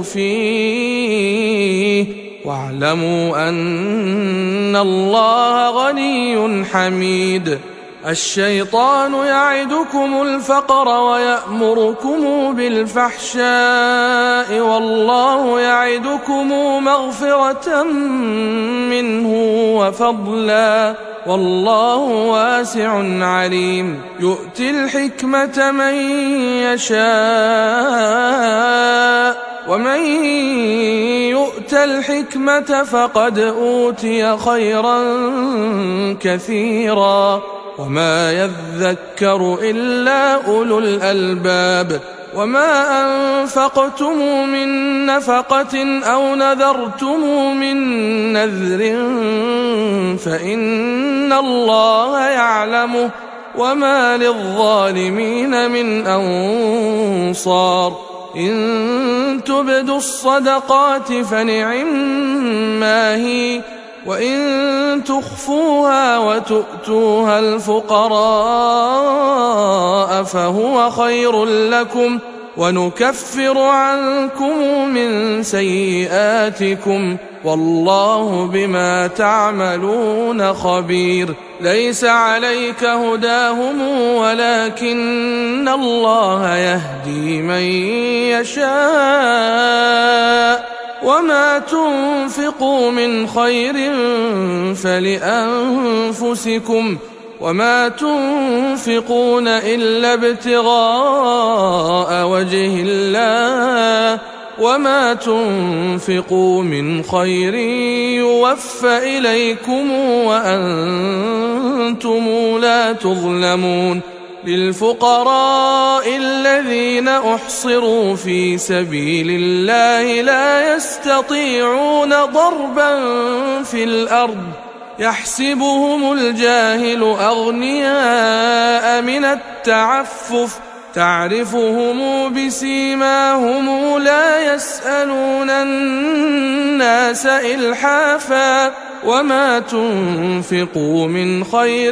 فيه واعلموا أن الله غني حميد الشيطان يعدكم الفقر ويأمركم بالفحشاء والله يعدكم مغفرة منه وفضلا والله واسع عليم يؤتي الحكمة من يشاء ومن يؤت الحكمة فقد أوتي خيرا كثيرا وما يذكر إلا أولو الألباب وما أنفقتم من نفقة أو نذرتم من نذر فإن الله يعلمه وما للظالمين من أنصار إن تبدوا الصدقات فنعما هي وإن تخفوها وتؤتوها الفقراء فهو خير لكم ونكفر عنكم من سيئاتكم والله بما تعملون خبير ليس عليك هداهم ولكن الله يهدي من يشاء وما تنفقوا من خير فلأنفسكم وما تنفقون إلا ابتغاء وجه الله وما تنفقوا من خير يوفى إليكم وأنتم لا تظلمون للفقراء الذين أحصروا في سبيل الله لا يستطيعون ضربا في الأرض يحسبهم الجاهل أغنياء من التعفف تعرفهم بسيماهم لا يسألون الناس إلحافا وما تنفقوا من خير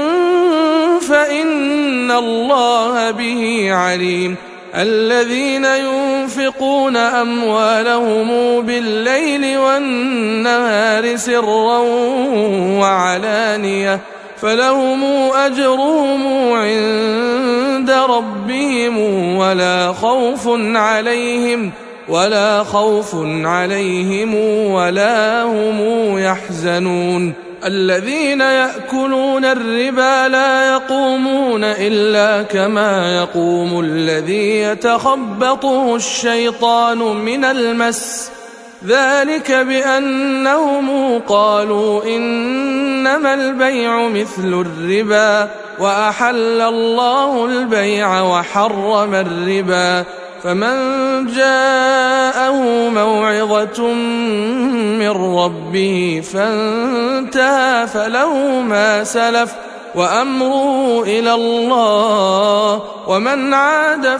فإن الله به عليم الذين ينفقون أموالهم بالليل والنهار سرا وعلانية فلهم أجرهم عند ربهم ولا خوف عليهم ولا خوف عليهم ولا هم يحزنون الذين يأكلون الربا لا يقومون إلا كما يقوم الذي يتخبطه الشيطان من المس ذلك بأنهم قالوا إنما البيع مثل الربا وأحل الله البيع وحرم الربا فمن جاءه موعظة من ربه فانتهى فله ما سلف وأمره إلى الله ومن عاد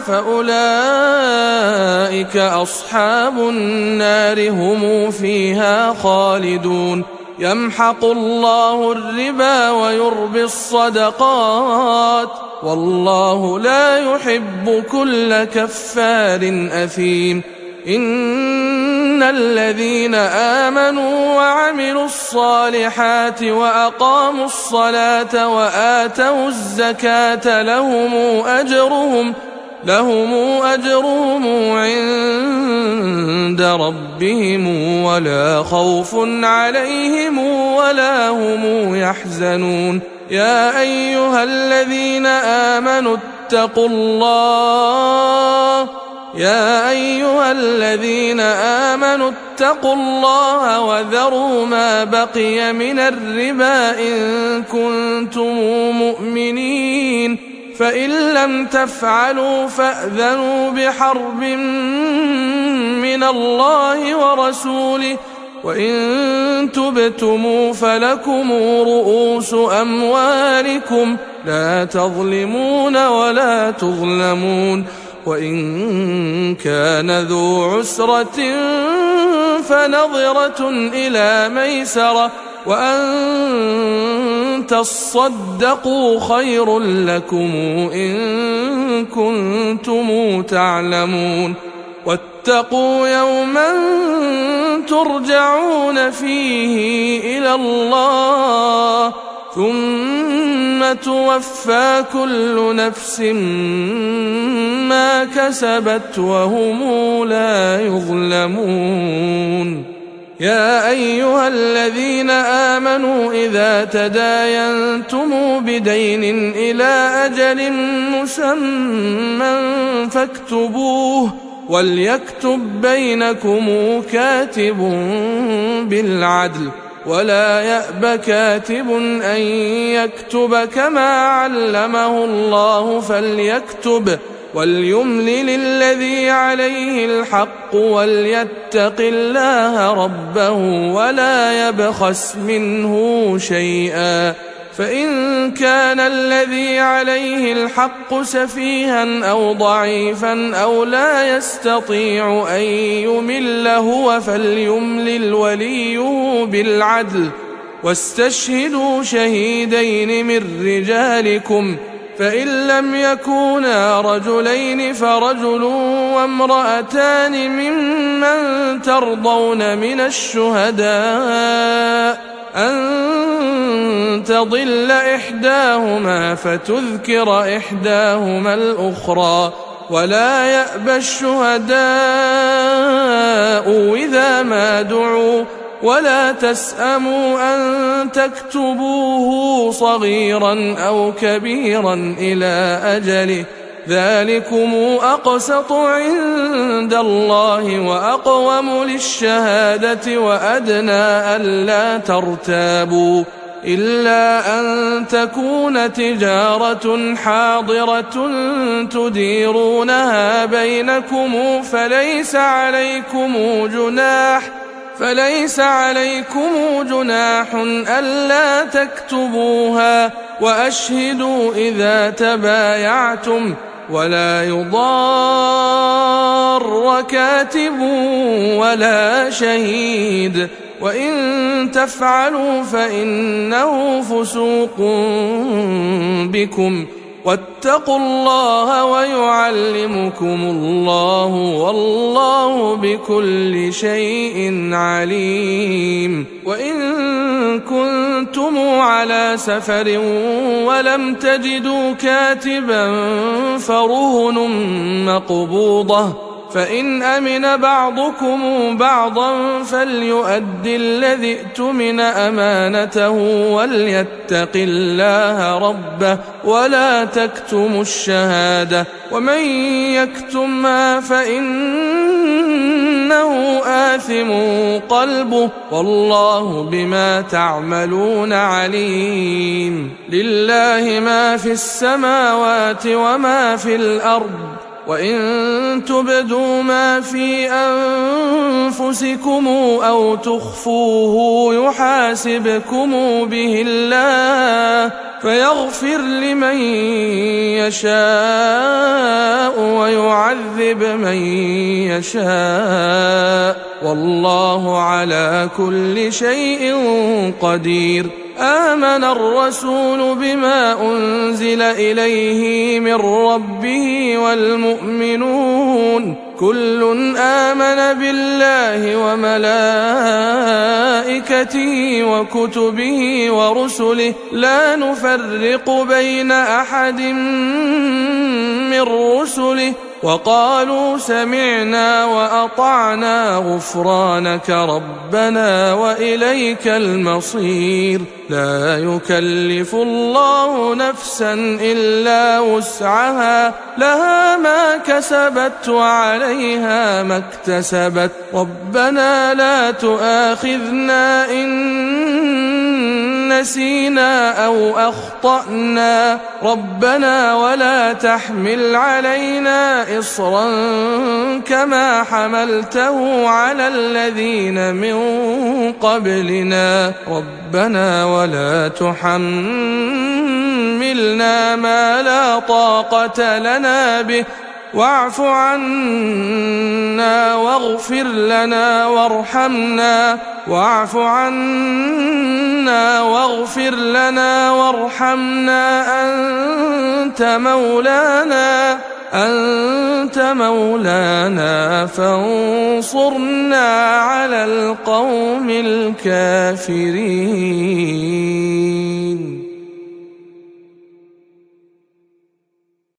فأولئك أصحاب النار هم فيها خالدون يمحق الله الربا ويربي الصدقات والله لا يحب كل كفار أثيم إن الذين آمنوا وعملوا الصالحات وأقاموا الصلاة وآتوا الزكاة لهم أجرهم لهم أجرهم عند ربهم ولا خوف عليهم ولا هم يحزنون يا أيها الذين آمنوا اتقوا الله يا أيها الذين آمنوا اتقوا الله وذروا ما بقي من الربا إن كنتم مؤمنين فإن لم تفعلوا فأذنوا بحرب من الله ورسوله وإن تبتموا فلكم رؤوس أموالكم لا تظلمون ولا تظلمون وإن كان ذو عسرة فنظرة إلى ميسرة وأن تصدقوا خير لكم إن كنتم تعلمون واتقوا يوما ترجعون فيه إلى الله ثم توفى كل نفس ما كسبت وهم لا يظلمون يا أيها الذين آمنوا إذا تداينتم بدين إلى أجل مسمى فاكتبوه وليكتب بينكم كاتب بالعدل ولا يأب كاتب أن يكتب كما علمه الله فليكتب وليملل الذي عليه الحق وليتق الله ربه ولا يبخس منه شيئا فإن كان الذي عليه الحق سفيها أو ضعيفا أو لا يستطيع أن يمل هو فليملل وليه بالعدل واستشهدوا شهيدين من رجالكم فإن لم يكونا رجلين فرجل وامرأتان ممن ترضون من الشهداء أن تضل إحداهما فتذكر إحداهما الأخرى ولا يأبى الشهداء إذا ما دعوا ولا تسأموا أن تكتبوه صغيرا أو كبيرا إلى أجله ذلكم أقسط عند الله وأقوم للشهادة وأدنى ألا ترتابوا إلا أن تكون تجارة حاضرة تديرونها بينكم فليس عليكم جناح فليس عليكم جناح ألا تكتبوها، وأشهدوا إذا تبايعتم، ولا يضار كاتب ولا شهيد، وإن تفعلوا فإنه فسوق بكم، واتقوا الله ويعلمكم الله، والله بكل شيء عليم. وإن كنتم على سفر ولم تجدوا كاتبا فرهن مقبوضة، فإن أمن بعضكم بعضا فليؤد الذي ائتمن أمانته وليتق الله ربه ولا تكتموا الشهادة، ومن يكتمها فإنه آثم قلبه، والله بما تعملون عليم. لله ما في السماوات وما في الأرض، وإن تبدوا ما في أنفسكم أو تخفوه يحاسبكم به الله، فيغفر لمن يشاء ويعذب من يشاء، والله على كل شيء قدير. آمن الرسول بما أنزل إليه من ربه والمؤمنون كل آمن بالله وملائكته وكتبه ورسله لا نفرق بين أحد من رسله، وقالوا سمعنا وأطعنا غفرانك ربنا وإليك المصير. لا يكلف الله نفسا إلا وسعها، لها ما كسبت وعليها ما اكتسبت، ربنا لا تؤاخذنا إن نسينا أو أخطأنا، ربنا ولا تحمل علينا إصرا كما حملته على الذين من قبلنا، ربنا ولا تحملنا ما لا طاقة لنا به، واعف عنا واغفر لنا وارحمنا، واعف عنا واغفر لنا وارحمنا، أنت مولانا أنت مولانا فانصرنا على القوم الكافرين.